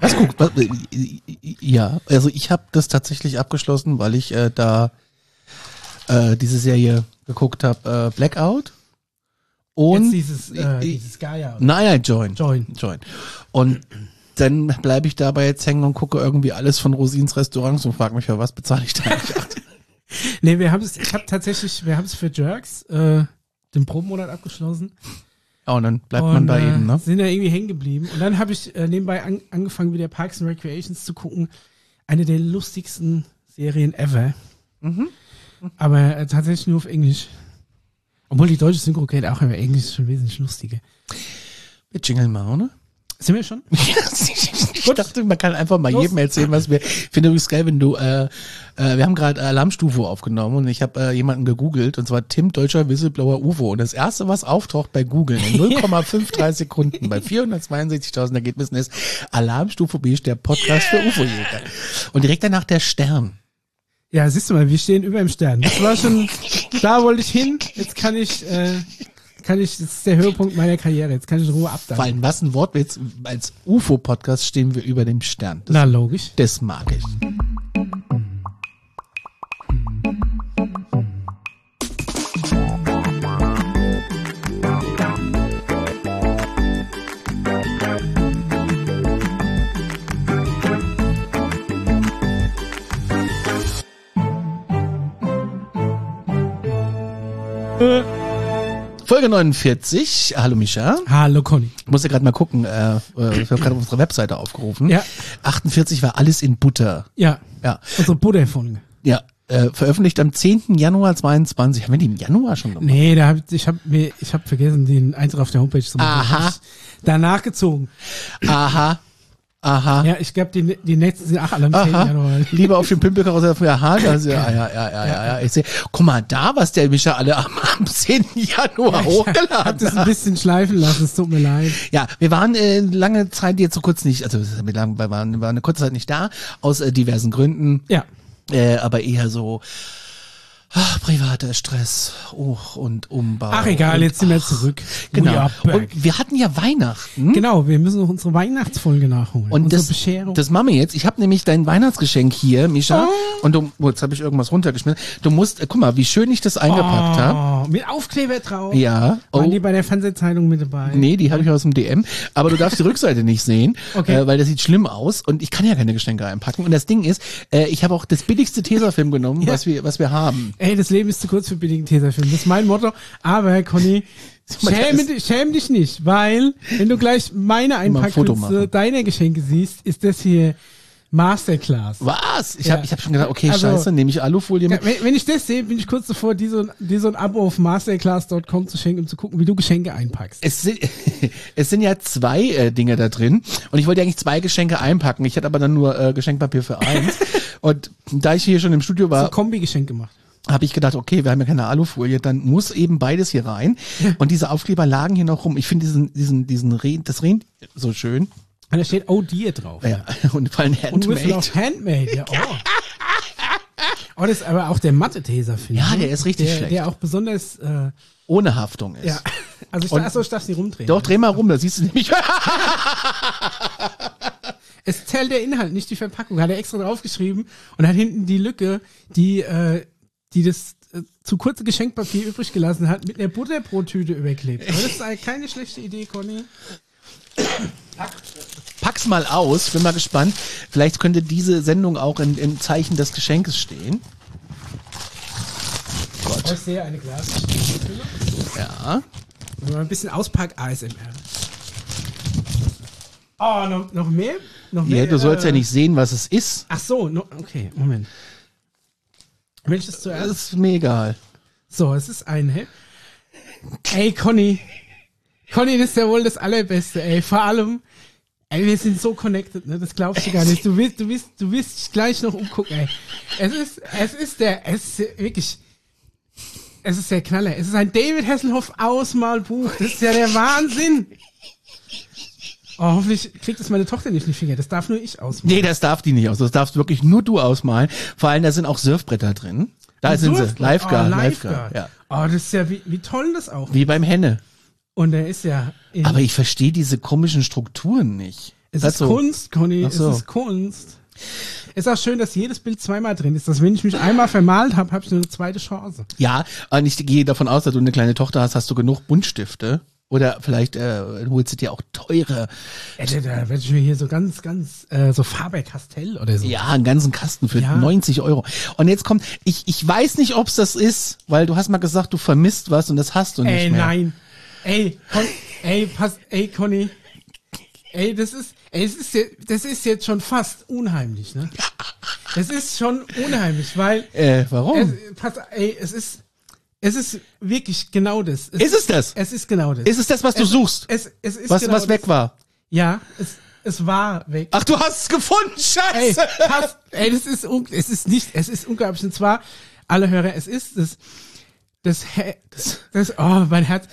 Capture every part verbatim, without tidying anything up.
Was guckt? Was, ja, also ich habe das tatsächlich abgeschlossen, weil ich äh, da äh, diese Serie geguckt habe, äh, Blackout. Und Jetzt dieses, äh, dieses Gaia. Nein, nein, Join. Join. Join. Und dann bleibe ich dabei jetzt hängen und gucke irgendwie alles von Rosins Restaurants und frage mich, für was bezahle ich da eigentlich? Nee, wir haben es, ich habe tatsächlich, wir haben es für Jerks, äh, den Probenmonat abgeschlossen. Oh, und dann bleibt und, man bei äh, ihm, ne? Sind da irgendwie hängen geblieben. Und dann habe ich äh, nebenbei an, angefangen, wieder Parks and Recreations zu gucken. Eine der lustigsten Serien ever. Mhm. Aber äh, tatsächlich nur auf Englisch. Obwohl die deutsche Synchro geht auch über Englisch schon wesentlich lustiger. Wir jingeln mal, oder? Sind wir schon? Ich dachte, man kann einfach mal Los. jedem erzählen, was wir. Ich finde übrigens geil, wenn du, äh, äh, wir haben gerade Alarmstufe aufgenommen und ich habe äh, jemanden gegoogelt und zwar Tim Deutscher Whistleblower U F O und das erste, was auftaucht bei Google in null Komma dreiundfünfzig Sekunden bei vierhundertzweiundsechzigtausend Ergebnissen ist Alarmstufe B, der Podcast für U F O-Jäger. Und direkt danach der Stern. Ja, siehst du mal, wir stehen über dem Stern. Das war schon, da wollte ich hin. Jetzt kann ich, äh, kann ich, das ist der Höhepunkt meiner Karriere. Jetzt kann ich in Ruhe abdanken. Vor allem, was ein Wortwitz. Als U F O-Podcast stehen wir über dem Stern. Das, Na, logisch. Das mag ich. Folge neunundvierzig. Hallo Mischa. Hallo Conny. Ich muss ja gerade mal gucken. Äh, wir haben gerade unsere Webseite aufgerufen. Ja. achtundvierzig war alles in Butter. Ja. Ja. Unsere Butter-Folge. Ja. Äh, veröffentlicht am zehnten Januar zweiundzwanzig. Haben wir die im Januar schon gemacht? Nee, da hab, ich habe mir, ich habe vergessen, den Eintrag auf der Homepage zu machen. Aha. Danach gezogen. Aha. Aha. Ja, ich glaube, die, die nächsten sind auch alle am zehnten Januar. Lieber auf dem Pimpelkarussell für Aha. Das, ja, ja, ja, ja, ja, ja. Ich sehe, guck mal da, was der Mischa alle am, am zehnten Januar ja, hochgeladen hat. Ich hab das ein bisschen schleifen lassen, es tut mir leid. Ja, wir waren äh, lange Zeit jetzt so kurz nicht, also wir waren, wir waren eine kurze Zeit nicht da, aus äh, diversen Gründen. Ja. Äh, aber eher so ach, privater Stress oh, und Umbau. Ach egal, und, jetzt sind wir ach, zurück. Genau. Und wir hatten ja Weihnachten. Genau, wir müssen noch unsere Weihnachtsfolge nachholen. Und unsere das, Bescherung. das machen wir jetzt. Ich habe nämlich dein Weihnachtsgeschenk hier, Mischa. Oh. Und du, oh, jetzt habe ich irgendwas runtergeschmissen. Du musst, äh, guck mal, wie schön ich das eingepackt oh, habe. Mit Aufkleber drauf. Ja. Oh. Waren die bei der Fernsehzeitung mit dabei? Nee, die habe ich aus dem D M. Aber du darfst die Rückseite nicht sehen, okay. äh, weil das sieht schlimm aus. Und ich kann ja keine Geschenke einpacken. Und das Ding ist, äh, ich habe auch das billigste Tesafilm genommen, ja. was wir, was wir haben. Ey, das Leben ist zu kurz für billigen Tesafilm. Das ist mein Motto. Aber, Conny, schäm, schäm dich nicht, weil, wenn du gleich meine Einpackliste deiner Geschenke siehst, ist das hier Masterclass. Was? Ich ja. habe ich hab schon gedacht, okay, also, scheiße, nehme ich Alufolie mit. Wenn, wenn ich das sehe, bin ich kurz davor, dir so, dir so ein Abo auf masterclass Punkt com zu schenken, um zu gucken, wie du Geschenke einpackst. Es sind, es sind ja zwei äh, Dinge da drin und ich wollte eigentlich zwei Geschenke einpacken. Ich hatte aber dann nur äh, Geschenkpapier für eins. Und da ich hier schon im Studio war, so ein Kombi-Geschenk gemacht. Habe ich gedacht, okay, wir haben ja keine Alufolie, dann muss eben beides hier rein. Und diese Aufkleber lagen hier noch rum. Ich finde diesen, diesen, diesen Rehen, das Rehen so schön. Und da steht Oh Dear drauf. Ja, und vor allem Handmade. Und auch Handmade, ja. Oh. Oh, das ist aber auch der Matte-Taser, finde ich. Ja, der ist richtig der, schlecht. Der auch besonders äh, ohne Haftung ist. Ja, also ich, achso, ich darf nicht rumdrehen. Doch, dreh mal rum, da siehst du nämlich. Es zählt der Inhalt, nicht die Verpackung. Hat er extra draufgeschrieben und hat hinten die Lücke, die, äh, die das äh, zu kurze Geschenkpapier übrig gelassen hat, mit einer Butterbrottüte überklebt. Aber das ist halt keine schlechte Idee, Conny. Pack's mal aus, bin mal gespannt. Vielleicht könnte diese Sendung auch in, im Zeichen des Geschenkes stehen. Gott. Ich sehe eine Glas. Ja. Mal ein bisschen Auspack-A S M R. Oh, noch, noch mehr? Noch mehr? Ja, du sollst äh, ja nicht sehen, was es ist. Ach so, no, okay, Moment. Welches zuerst? Das ist mir egal. So, es ist ein, hä? Ey, Conny. Conny, das ist ja wohl das Allerbeste, ey. Vor allem, ey, wir sind so connected, ne? Das glaubst du gar nicht. Du wirst, du wirst, du wirst dich gleich noch umgucken, ey. Es ist, es ist der, es ist wirklich, es ist der Knaller. Es ist ein David Hasselhoff Ausmalbuch. Das ist ja der Wahnsinn. Oh, hoffentlich kriegt das meine Tochter nicht in die Finger. Das darf nur ich ausmalen. Nee, das darf die nicht aus. Das darfst wirklich nur du ausmalen. Vor allem, da sind auch Surfbretter drin. Da Ein sind Surfbrett? sie. Lifeguard, Oh, Lifeguard. Lifeguard. Ja. Oh, das ist ja, wie, wie toll das auch. Wie beim Henne. Und er ist ja... in- Aber ich verstehe diese komischen Strukturen nicht. Es Das ist so. Kunst, Conny, Ach so. es ist Kunst. Es ist auch schön, dass jedes Bild zweimal drin ist, dass wenn ich mich einmal vermalt habe, habe ich eine zweite Chance. Ja, und ich gehe davon aus, dass du eine kleine Tochter hast, hast du genug Buntstifte. Oder vielleicht äh, holst du dir auch teure. Ja, da, da werde ich mir hier so ganz, ganz, äh, so Faber-Castell oder so. Ja, einen ganzen Kasten für Ja. neunzig Euro. Und jetzt kommt, ich, ich weiß nicht, ob's das ist, weil du hast mal gesagt, du vermisst was und das hast du nicht Ey, mehr. nein. Ey, Con ey, pass, ey, Conny. Ey, das ist, ey, es ist, jetzt- das ist jetzt schon fast unheimlich, ne? Das ist schon unheimlich, weil, Äh, warum? es, pass, ey, es ist, es ist wirklich genau das. Es ist es das? Es ist genau das. Ist es das, was du es, suchst? Es, es ist was genau was weg das. war? Ja, es, es war weg. Ach, du hast es gefunden, Ey, Scheiße! pass, ey, das ist, un, es ist nicht, es ist unglaublich. Und zwar, alle Hörer, es ist das, das, He das, das oh, mein Herz.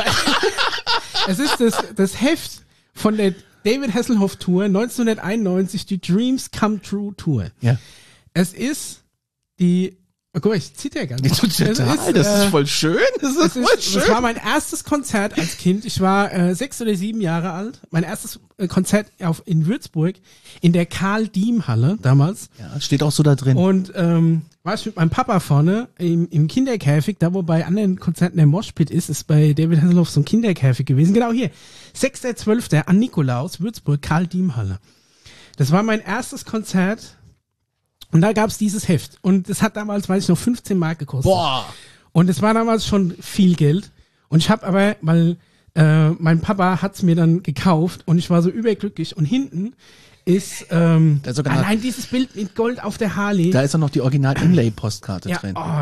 Es ist das, das Heft von der David Hasselhoff Tour neunzehnhunderteinundneunzig, die Dreams Come True Tour. Ja. Es ist die, oh, guck mal, ich zitter ganz. Total, das ist äh, voll schön. Das ist Das, voll ist, schön. das war mein erstes Konzert als Kind. Ich war äh, sechs oder sieben Jahre alt. Mein erstes äh, Konzert auf, in Würzburg in der Karl-Diem-Halle damals. Ja, steht auch so da drin. Und ähm, war ich mit meinem Papa vorne im, im Kinderkäfig, da wo bei anderen Konzerten der Moshpit ist, ist bei David Hasselhoff so ein Kinderkäfig gewesen. Genau hier, sechster zwölfter an Nikolaus, Würzburg, Karl-Diem-Halle. Das war mein erstes Konzert und da gab's dieses Heft. Und das hat damals, weiß ich noch, fünfzehn Mark gekostet. Boah. Und es war damals schon viel Geld. Und ich habe aber, weil äh, mein Papa hat's mir dann gekauft und ich war so überglücklich. Und hinten ist ähm, Da ist sogar- allein dieses Bild mit Gold auf der Harley. Da ist auch noch die Original-Inlay-Postkarte ja, drin. oh,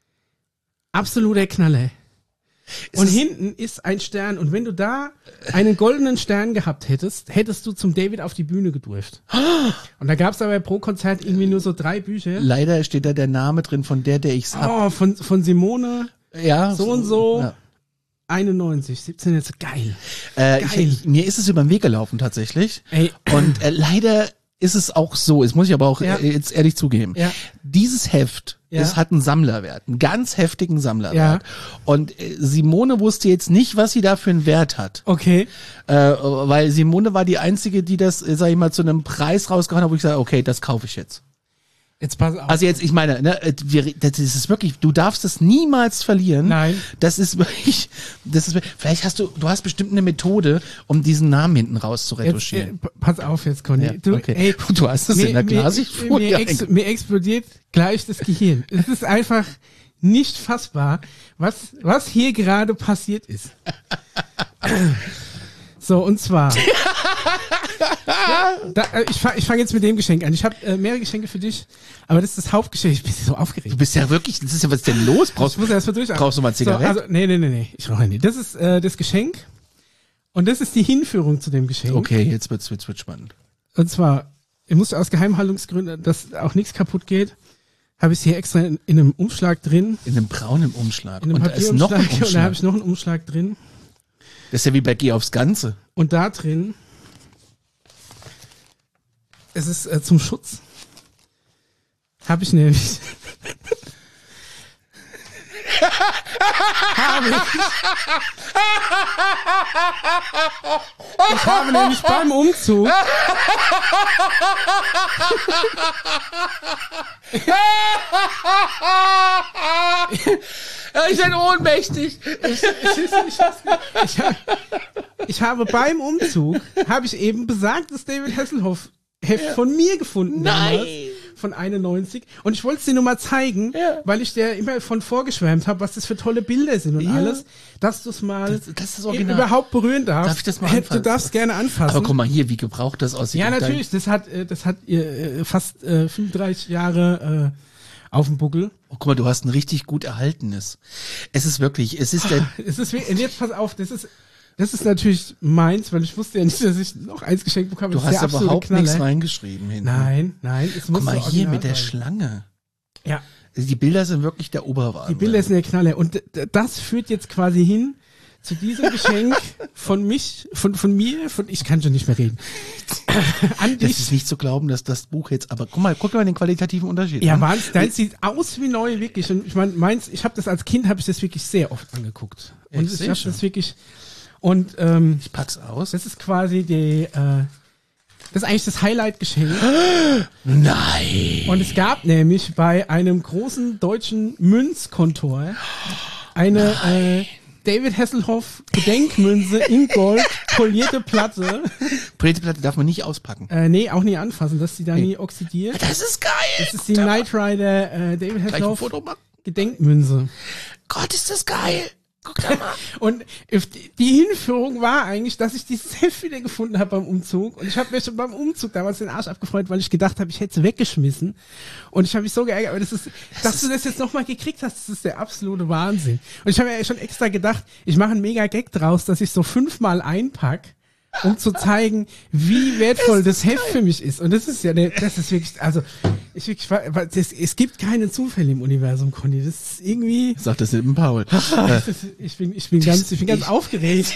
absoluter Knaller. Ist Und es- hinten ist ein Stern. Und wenn du da einen goldenen Stern gehabt hättest, hättest du zum David auf die Bühne gedurft. Und da gab's aber pro Konzert irgendwie nur so drei Bücher. Leider steht da der Name drin von der, der ich's hab. Oh, von, von Simone Ja, so und so. Ja. einundneunzig, siebzehn jetzt geil. Äh, ich, Geil. ich, mir ist es über den Weg gelaufen tatsächlich. Ey. Und äh, leider ist es auch so, das muss ich aber auch Ja. äh, jetzt ehrlich zugeben. Ja. Dieses Heft, Ja. es hat einen Sammlerwert, einen ganz heftigen Sammlerwert. Ja. Und äh, Simone wusste jetzt nicht, was sie da für einen Wert hat. Okay. Äh, weil Simone war die Einzige, die das, äh, sag ich mal, zu einem Preis rausgehauen hat, wo ich sage, okay, das kaufe ich jetzt. Jetzt pass auf. Also jetzt, ich meine, ne, äh, wir, das ist wirklich, du darfst es niemals verlieren. Nein. Das ist wirklich, das ist, vielleicht hast du, du hast bestimmt eine Methode, um diesen Namen hinten raus zu jetzt, retuschieren. äh, p- pass auf jetzt, Conny. Ja, du, okay. ey, Du hast es in der mir, Klarsichtfolie mir, ex, mir explodiert gleich das Gehirn. Es ist einfach nicht fassbar, was, was hier gerade passiert ist. So, und zwar. da, äh, ich fange ich fang jetzt mit dem Geschenk an. Ich habe äh, mehrere Geschenke für dich, aber das ist das Hauptgeschenk. Ich bin so aufgeregt. Du bist ja wirklich, das ist ja, was ist denn los? Brauchst, Ich muss erst mal durch. brauchst du mal Zigarette? So, also, nee, nee, nee, nee. Ich rauche nicht. Das ist äh, das Geschenk. Und das ist die Hinführung zu dem Geschenk. okay, jetzt wird's, wird's, wird's spannend. Und zwar, ich musste aus Geheimhaltungsgründen, dass auch nichts kaputt geht, habe ich es hier extra in, in einem Umschlag drin. In einem braunen Umschlag. In einem und da ist noch ein Papierumschlag. Und da habe Umschlag. ich noch einen Umschlag drin. Das ist ja wie bei Geh aufs Ganze. Und da drin, es ist äh, zum Schutz, habe ich nämlich, habe ich, ich habe nämlich beim Umzug, Ich bin ohnmächtig. ich, ich, ich, ich habe beim Umzug, habe ich eben besagtes David Hasselhoff Heft von mir gefunden. Nein. Damals, von einundneunzig. Und ich wollte es dir nur mal zeigen, Ja. weil ich dir immer von vorgeschwärmt habe, was das für tolle Bilder sind und Ja. alles, dass du es mal Das- das ist das eben Original. überhaupt berühren darfst. Darf ich das mal Äh, Du anfassen? darfst gerne anfassen. Aber guck mal hier, wie gebraucht das aussieht. ja, Und natürlich. Das hat, äh, das hat äh, fast äh, fünfunddreißig Jahre äh, auf dem Buckel. Dein, oh, guck mal, du hast ein richtig gut erhaltenes. Es ist wirklich, es ist der, Es ist, wie- und jetzt pass auf, das ist, das ist natürlich meins, weil ich wusste ja nicht, dass ich noch eins geschenkt bekomme. du Das ist der hast absolute überhaupt Knaller. nichts reingeschrieben hinten. Nein, nein. Es muss Guck mal so hier original mit der sein. Schlange. Ja, Also die Bilder sind wirklich der Oberwahnsinn. die Bilder sind der Knaller. Und d- d- das führt jetzt quasi hin zu diesem Geschenk von mich, von, von mir, von, ich kann schon nicht mehr reden. An Das dich. ist nicht zu glauben, dass das Buch jetzt, aber guck mal, guck mal den qualitativen Unterschied Ja, an. Wahnsinn. Deins sieht aus wie neu, wirklich. Und ich meine, meins, ich habe das als Kind, habe ich das wirklich sehr oft angeguckt. Ja, Und ich ich seh habe schon. das wirklich, und ähm, Ich pack's aus. das ist quasi die, äh, Das ist eigentlich das Highlight-Geschenk. Nein. Und es gab nämlich bei einem großen deutschen Münzkontor eine äh, David Hasselhoff Gedenkmünze in Gold, polierte Platte. Polierte Platte darf man nicht auspacken. Äh, nee, auch nie anfassen, dass sie da Nee. nie oxidiert. Das ist geil. Das ist die Knight Rider äh, David Gleich ein Hasselhoff Foto machen. Gedenkmünze. Gott, ist das geil. Guck da mal. Und die Hinführung war eigentlich, dass ich dieses Heft wieder gefunden habe beim Umzug. Und ich habe mir schon beim Umzug damals den Arsch abgefreut, weil ich gedacht habe, ich hätte es weggeschmissen. Und ich habe mich so geärgert. Aber das ist, das dass ist du das jetzt nochmal gekriegt hast, das ist der absolute Wahnsinn. Und ich habe ja schon extra gedacht, ich mache einen mega Gag draus, dass ich so fünfmal einpack, um zu zeigen, wie wertvoll das, das Heft geil. für mich ist. Und das ist ja, der, das ist wirklich, also, ich wirklich, das, es gibt keine Zufälle im Universum, Conny. Das ist irgendwie. Sagt das eben Paul. ich bin, ich bin ganz, ich bin ganz aufgeregt.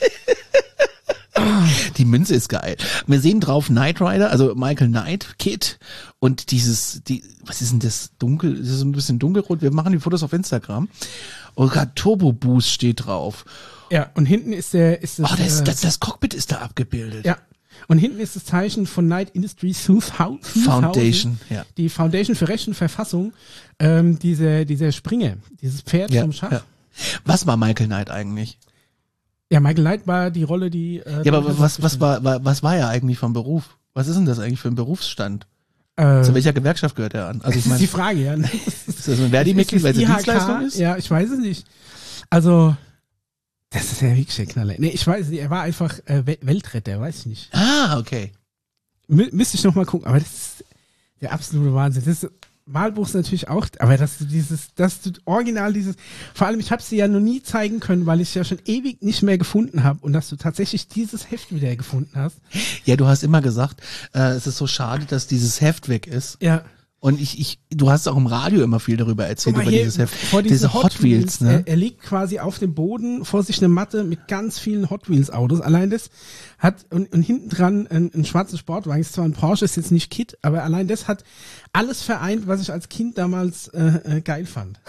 Die Münze ist geil. Wir sehen drauf Knight Rider, also Michael Knight Kid und dieses, die, was ist denn das? Dunkel, das ist ein bisschen dunkelrot. Wir machen die Fotos auf Instagram. Und gerade Turbo Boost steht drauf. Ja, und hinten ist der, ist das, oh, das, äh, das, das Cockpit ist da abgebildet. Ja. Und hinten ist das Zeichen von Knight Industries Foundation, ja. Die Foundation für Recht und Verfassung, ähm, diese, diese Springer, dieses Pferd ja, vom Schach. Ja. Was war Michael Knight eigentlich? Ja, Michael Knight war die Rolle, die. Äh, ja, aber was, was war, war, was war er eigentlich vom Beruf? Was ist denn das eigentlich für ein Berufsstand? Äh, Zu welcher Gewerkschaft gehört er an? Also ich das meine, ist die Frage, ja. Ist das ein Verdi-Mitglied, weil es eine Dienstleistung ist? Ja, ich weiß es nicht. Also. Das ist ja wirklich der Knaller. Nee, ich weiß nicht, er war einfach äh, Weltretter, weiß ich nicht. Ah, okay. Mü müsste ich noch mal gucken, aber das ist der absolute Wahnsinn. Das ist, Malbuch ist natürlich auch, aber dass du dieses, dass du original dieses, vor allem ich habe sie ja noch nie zeigen können, weil ich ja schon ewig nicht mehr gefunden habe und dass du tatsächlich dieses Heft wieder gefunden hast. Ja, du hast immer gesagt, äh, es ist so schade, dass dieses Heft weg ist. Ja. Und ich, ich, du hast auch im Radio immer viel darüber erzählt, über hier, dieses Heft. Vor diese Hot, Hot Wheels, ne? Er, er liegt quasi auf dem Boden, vor sich eine Matte mit ganz vielen Hot Wheels Autos. Allein das hat, und, und hinten dran ein, ein schwarzer Sportwagen, ist zwar ein Porsche, ist jetzt nicht Kit, aber allein das hat alles vereint, was ich als Kind damals äh, äh, geil fand.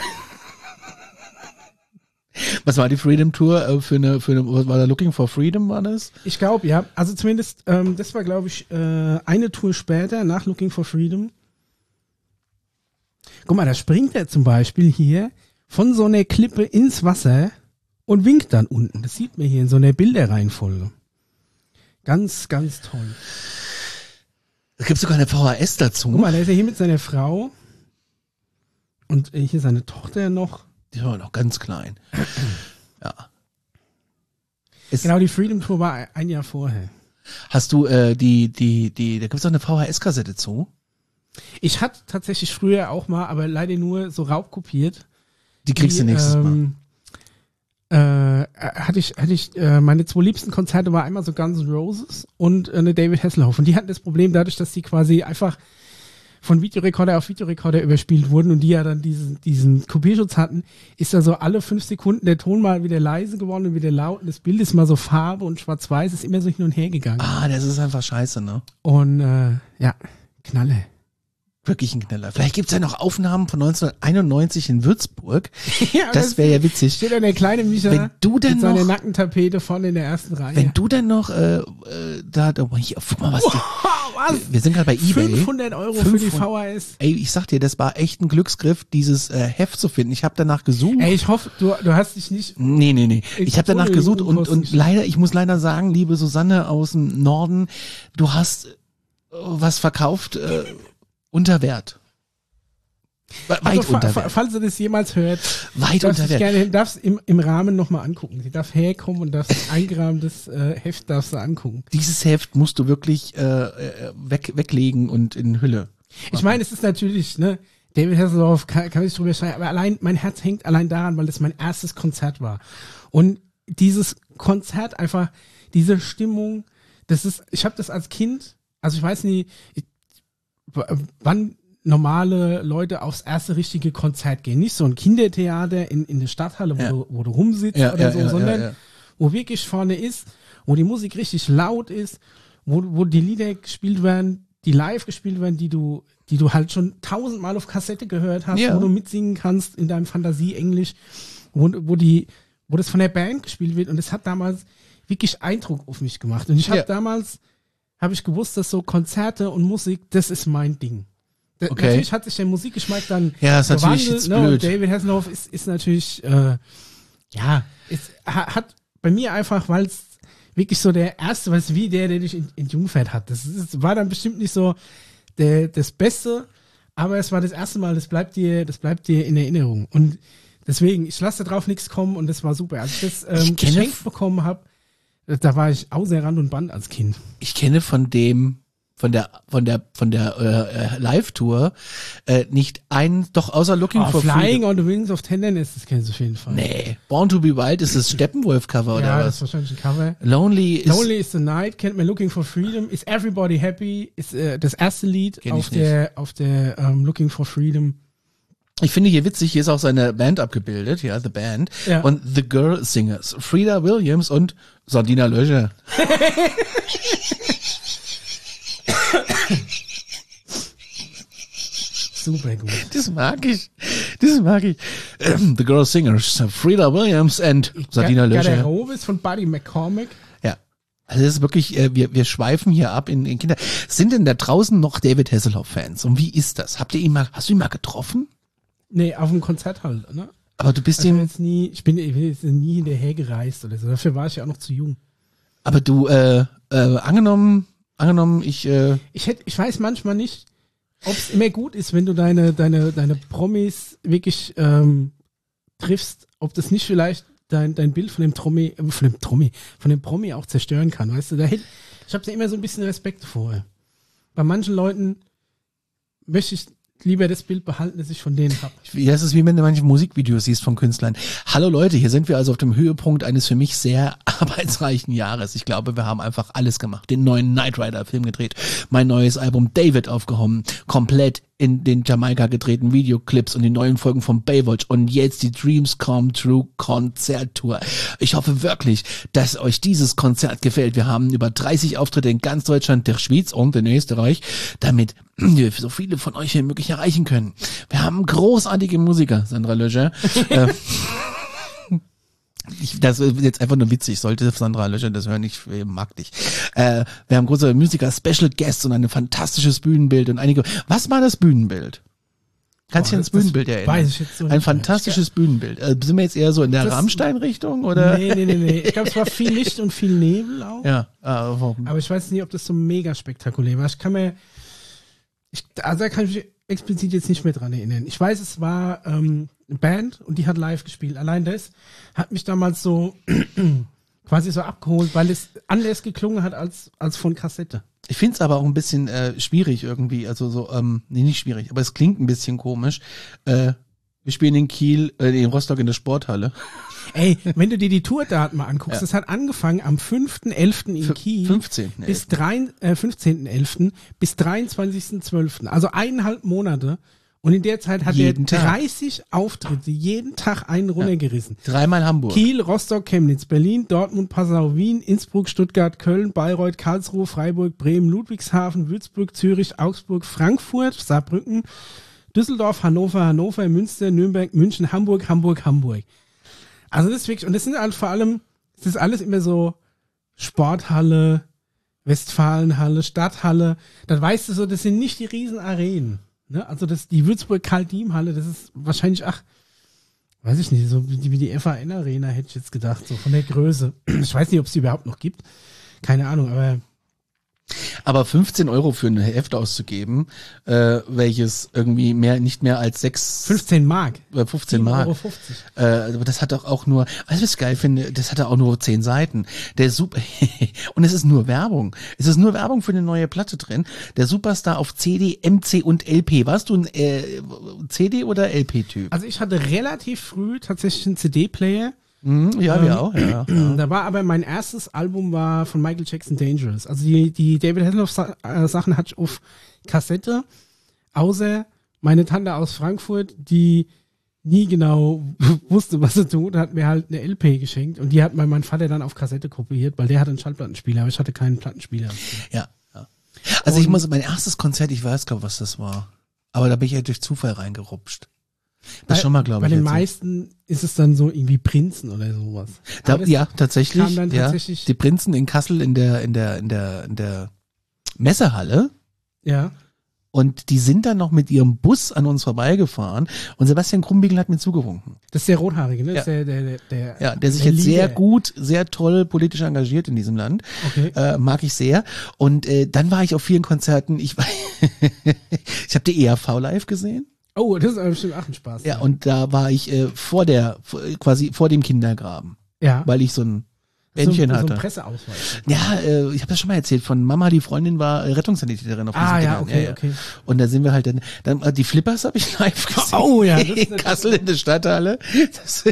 Was war die Freedom Tour äh, für eine, für eine, was war da Looking for Freedom, war das? Ich glaube, ja. Also zumindest, ähm, das war, glaube ich, äh, eine Tour später, nach Looking for Freedom. Guck mal, da springt er zum Beispiel hier von so einer Klippe ins Wasser und winkt dann unten. Das sieht man hier in so einer Bilderreihenfolge. Ganz, ganz toll. Es gibt sogar eine V H S dazu. Guck mal, da ist er hier mit seiner Frau und äh, hier seine Tochter noch. Die war noch ganz klein. Ja. Es genau, die Freedom Tour war ein Jahr vorher. Hast du äh, die, die, die, da gibt es auch eine V H S-Kassette zu? Ich hatte tatsächlich früher auch mal, aber leider nur so raubkopiert. Die kriegst die, du nächstes ähm, Mal. Äh, hatte ich, hatte ich, äh, meine zwei liebsten Konzerte war einmal so Guns N' Roses und äh, eine David Hasselhoff. Und die hatten das Problem dadurch, dass die quasi einfach von Videorekorder auf Videorekorder überspielt wurden und die ja dann diesen, diesen Kopierschutz hatten, ist da so alle fünf Sekunden der Ton mal wieder leise geworden und wieder laut und das Bild ist mal so Farbe und schwarz-weiß, ist immer so hin und her gegangen. Ah, das ist einfach scheiße, ne? Und äh, ja, Knalle. Wirklich ein Knaller. Vielleicht gibt's ja noch Aufnahmen von neunzehnhunderteinundneunzig in Würzburg. Ja, das wäre ja witzig. Steht da der kleine Micha wenn du denn mit seiner noch, Nackentapete vorne in der ersten Reihe. Wenn du denn noch äh, äh, da, da hier, guck mal, was, wow, was? Wir, wir sind gerade bei eBay. fünfhundert Euro für die V H S. Ey, ich sag dir, das war echt ein Glücksgriff, dieses äh, Heft zu finden. Ich habe danach gesucht. Ey, ich hoffe, du, du hast dich nicht... Nee, nee, nee. Ich habe danach gesucht und, und leider, ich muss leider sagen, liebe Susanne aus dem Norden, du hast äh, was verkauft äh, unter Wert. Weit also, unter fa- Wert. Falls ihr das jemals hört, Weit darfst unter du Wert. gerne, darfst im, im Rahmen nochmal angucken. Sie darf herkommen und darfst eingerahmtes äh, Heft darfst du angucken. Dieses Heft musst du wirklich äh, äh, weg, weglegen und in Hülle. Ich meine, es ist natürlich, ne, David Hasselhoff, kann, kann ich drüber schreiben, aber allein, mein Herz hängt allein daran, weil das mein erstes Konzert war. Und dieses Konzert einfach, diese Stimmung, das ist, ich habe das als Kind, also ich weiß nie, ich, w- wann normale Leute aufs erste richtige Konzert gehen. Nicht so ein Kindertheater in, in der Stadthalle, wo, Ja. du, wo du rumsitzt Ja, oder ja, so, ja, sondern ja, ja. wo wirklich vorne ist, wo die Musik richtig laut ist, wo, wo die Lieder gespielt werden, die live gespielt werden, die du, die du halt schon tausendmal auf Kassette gehört hast, Ja. wo du mitsingen kannst in deinem Fantasie-Englisch, wo, wo die, wo das von der Band gespielt wird. Und das hat damals wirklich Eindruck auf mich gemacht. Und ich habe Ja. damals habe ich gewusst, dass so Konzerte und Musik, das ist mein Ding. Da, Okay. Natürlich hat sich der Musikgeschmack dann Ja, ist natürlich gewandelt, jetzt ne? Und blöd. David Hasselhoff ist, ist natürlich, äh, ja, ist, ha- hat bei mir einfach, weil es wirklich so der erste, was wie der, der dich in, in Jungfeld hat. Das ist, war dann bestimmt nicht so der, das Beste, aber es war das erste Mal, das bleibt dir, das bleibt dir in Erinnerung. Und deswegen, ich lasse da drauf nichts kommen und das war super. Als ich das ähm, Ich kenne- geschenkt bekommen habe, da war ich außer Rand und Band als Kind. Ich kenne von dem, von der, von der, von der äh, Live-Tour äh, nicht ein, doch außer Looking Oh, for Flying Freedom. on the Wings of Tenderness, das kennst du auf jeden Fall. Nee, Born to be Wild ist das Steppenwolf-Cover oder ja, das ist was? wahrscheinlich ein Cover. Lonely ist, Lonely is the Night, kennt man. Looking for Freedom, Is Everybody Happy, ist äh, das erste Lied Kenn ich auf der, auf der ähm, Looking for Freedom. ich finde hier witzig, hier ist auch seine Band abgebildet, ja, The Band. Ja. Und The Girl Singers, Frida Williams und Sardina Löscher. Super gut. Das mag ich. Das mag ich. Ähm, The Girl Singers, Frida Williams and Sardina Löscher. Garderobe ist von Buddy McCormick. Ja. Also das ist wirklich, äh, wir, wir schweifen hier ab in, in Kinder. Sind denn da draußen noch David Hasselhoff-Fans? Und wie ist das? Habt ihr ihn mal, hast du ihn mal getroffen? Nee, auf dem Konzert halt, ne? Aber du bist Also ihm, jetzt nie, ich bin, ich bin jetzt nie hinterher gereist oder so. Dafür war ich ja auch noch zu jung. aber du, äh, äh, angenommen, angenommen, ich, äh, Ich hätte, ich weiß manchmal nicht, ob es immer gut ist, wenn du deine, deine, deine Promis wirklich ähm, triffst, ob das nicht vielleicht dein, dein Bild von dem Promi, äh, von dem Promi, von dem Promi auch zerstören kann, weißt du? Da hätt, ich habe da immer so ein bisschen Respekt vor. Bei manchen Leuten möchte ich lieber das Bild behalten, das ich von denen habe. Ja, es ist wie wenn du manche Musikvideos siehst von Künstlern. Hallo Leute, hier sind wir also auf dem Höhepunkt eines für mich sehr arbeitsreichen Jahres. Ich glaube, wir haben einfach alles gemacht. Den neuen Knight Rider Film gedreht, mein neues Album David aufgehoben, komplett in den Jamaika gedrehten Videoclips und die neuen Folgen von Baywatch und jetzt die Dreams Come True Konzerttour. Ich hoffe wirklich, dass euch dieses Konzert gefällt. Wir haben über dreißig Auftritte in ganz Deutschland, der Schweiz und in Österreich, damit wir so viele von euch wie möglich erreichen können. Wir haben großartige Musiker, Sandra Löscher. äh, ich, das ist jetzt einfach nur witzig, sollte Sandra Löscher das hören, ich äh, mag dich. Äh, wir haben große Musiker, Special Guests und ein fantastisches Bühnenbild und einige. Was war das Bühnenbild? Kannst du dich Boah, ans das Bühnenbild erinnern? weiß ich jetzt so ein nicht mehr. fantastisches Bühnenbild. Äh, sind wir jetzt eher so in der Das- Rammstein-Richtung oder? Nee, nee, nee, nee. Ich glaube, es war viel Licht und viel Nebel auch. Ja, äh, warum? Aber ich weiß nicht, ob das so mega spektakulär war. Ich kann mir, ich, also da kann ich mich explizit jetzt nicht mehr dran erinnern. Ich weiß, es war ähm, eine Band und die hat live gespielt. Allein das hat mich damals so quasi so abgeholt, weil es anders geklungen hat als, als von Kassette. Ich finde es aber auch ein bisschen äh, schwierig irgendwie, also so, ähm, nee, nicht schwierig, aber es klingt ein bisschen komisch. Äh, wir spielen in Kiel, äh, in Rostock in der Sporthalle. Ey, wenn du dir die Tourdaten mal anguckst, Ja. das hat angefangen am fünften elften in F- Kiel fünfzehnten bis drei, äh, fünfzehnten elften bis dreiundzwanzigsten zwölften Also eineinhalb Monate. Und in der Zeit hat Jeden er Tag. dreißig Auftritte, jeden Tag einen runtergerissen. Dreimal Hamburg. Kiel, Rostock, Chemnitz, Berlin, Dortmund, Passau, Wien, Innsbruck, Stuttgart, Köln, Bayreuth, Karlsruhe, Freiburg, Bremen, Ludwigshafen, Würzburg, Zürich, Augsburg, Frankfurt, Saarbrücken, Düsseldorf, Hannover, Hannover, Münster, Nürnberg, München, Hamburg, Hamburg, Hamburg. Also das ist wirklich, und das sind halt vor allem, das ist alles immer so Sporthalle, Westfalenhalle, Stadthalle. Dann weißt du so, das sind nicht die riesen Arenen. Ne? Also das, die Würzburg-Karl-Diem-Halle, das ist wahrscheinlich, ach, weiß ich nicht, so wie die, wie die F A N-Arena hätte ich jetzt gedacht, so von der Größe. Ich weiß nicht, ob es die überhaupt noch gibt. Keine Ahnung, aber Aber fünfzehn Euro für ein Heft auszugeben, äh, welches irgendwie mehr, nicht mehr als sechs, fünfzehn Mark. äh, fünfzehn sieben Mark. Euro fünfzig. Äh, aber das hat doch auch nur, weißt du, was ich geil finde? Das hatte auch nur zehn Seiten. Der Super, und es ist nur Werbung. Es ist nur Werbung für eine neue Platte drin. Der Superstar auf C D, M C und L P. Warst du ein äh, C D oder L P-Typ? Also ich hatte relativ früh tatsächlich einen C D-Player. Mhm, ja, wir auch, ja. ja. Da war aber mein erstes Album war von Michael Jackson Dangerous. Also die, die David Hasselhoff Sa- äh, Sachen hatte ich auf Kassette, außer meine Tante aus Frankfurt, die nie genau wusste, was sie tut, hat mir halt eine L P geschenkt und die hat mein, mein Vater dann auf Kassette kopiert, weil der hatte einen Schallplattenspieler, aber ich hatte keinen Plattenspieler. Ja, ja. Also ich Und- muss, mein erstes Konzert, ich weiß gar nicht, was das war. Aber da bin ich ja durch Zufall reingerupscht. Das Bei- schon mal, glaube Bei ich. den erzählt. meisten ist es dann so irgendwie Prinzen oder sowas. Da, Aber das ja, tatsächlich. kam dann ja. tatsächlich- Die Prinzen in Kassel in der, in der, in der, in der Messehalle. Ja. Und die sind dann noch mit ihrem Bus an uns vorbeigefahren und Sebastian Krumbiegel hat mir zugewunken. Das ist der Rothaarige, ne? Ja. Das ist der, der, der, der, Ja, der sich der jetzt sehr Leader. gut, sehr toll politisch engagiert in diesem Land. Okay. Äh, mag ich sehr. Und äh, dann war ich auf vielen Konzerten. Ich, war ich habe die E R V live gesehen. Oh, das ist aber bestimmt auch ein Spaß. Ja, und da war ich äh, vor der, quasi vor dem Kindergraben, ja. weil ich so ein so, Bändchen so hatte. ein Presseausweis. Ja, äh, ich habe das schon mal erzählt. Von Mama, die Freundin war äh, Rettungssanitäterin auf diesem Ah, ja, Kindern. okay, okay. Und da sind wir halt dann, dann äh, die Flippers habe ich live gesehen. Oh, ja, das ist in Kassel in der Stadthalle. Das,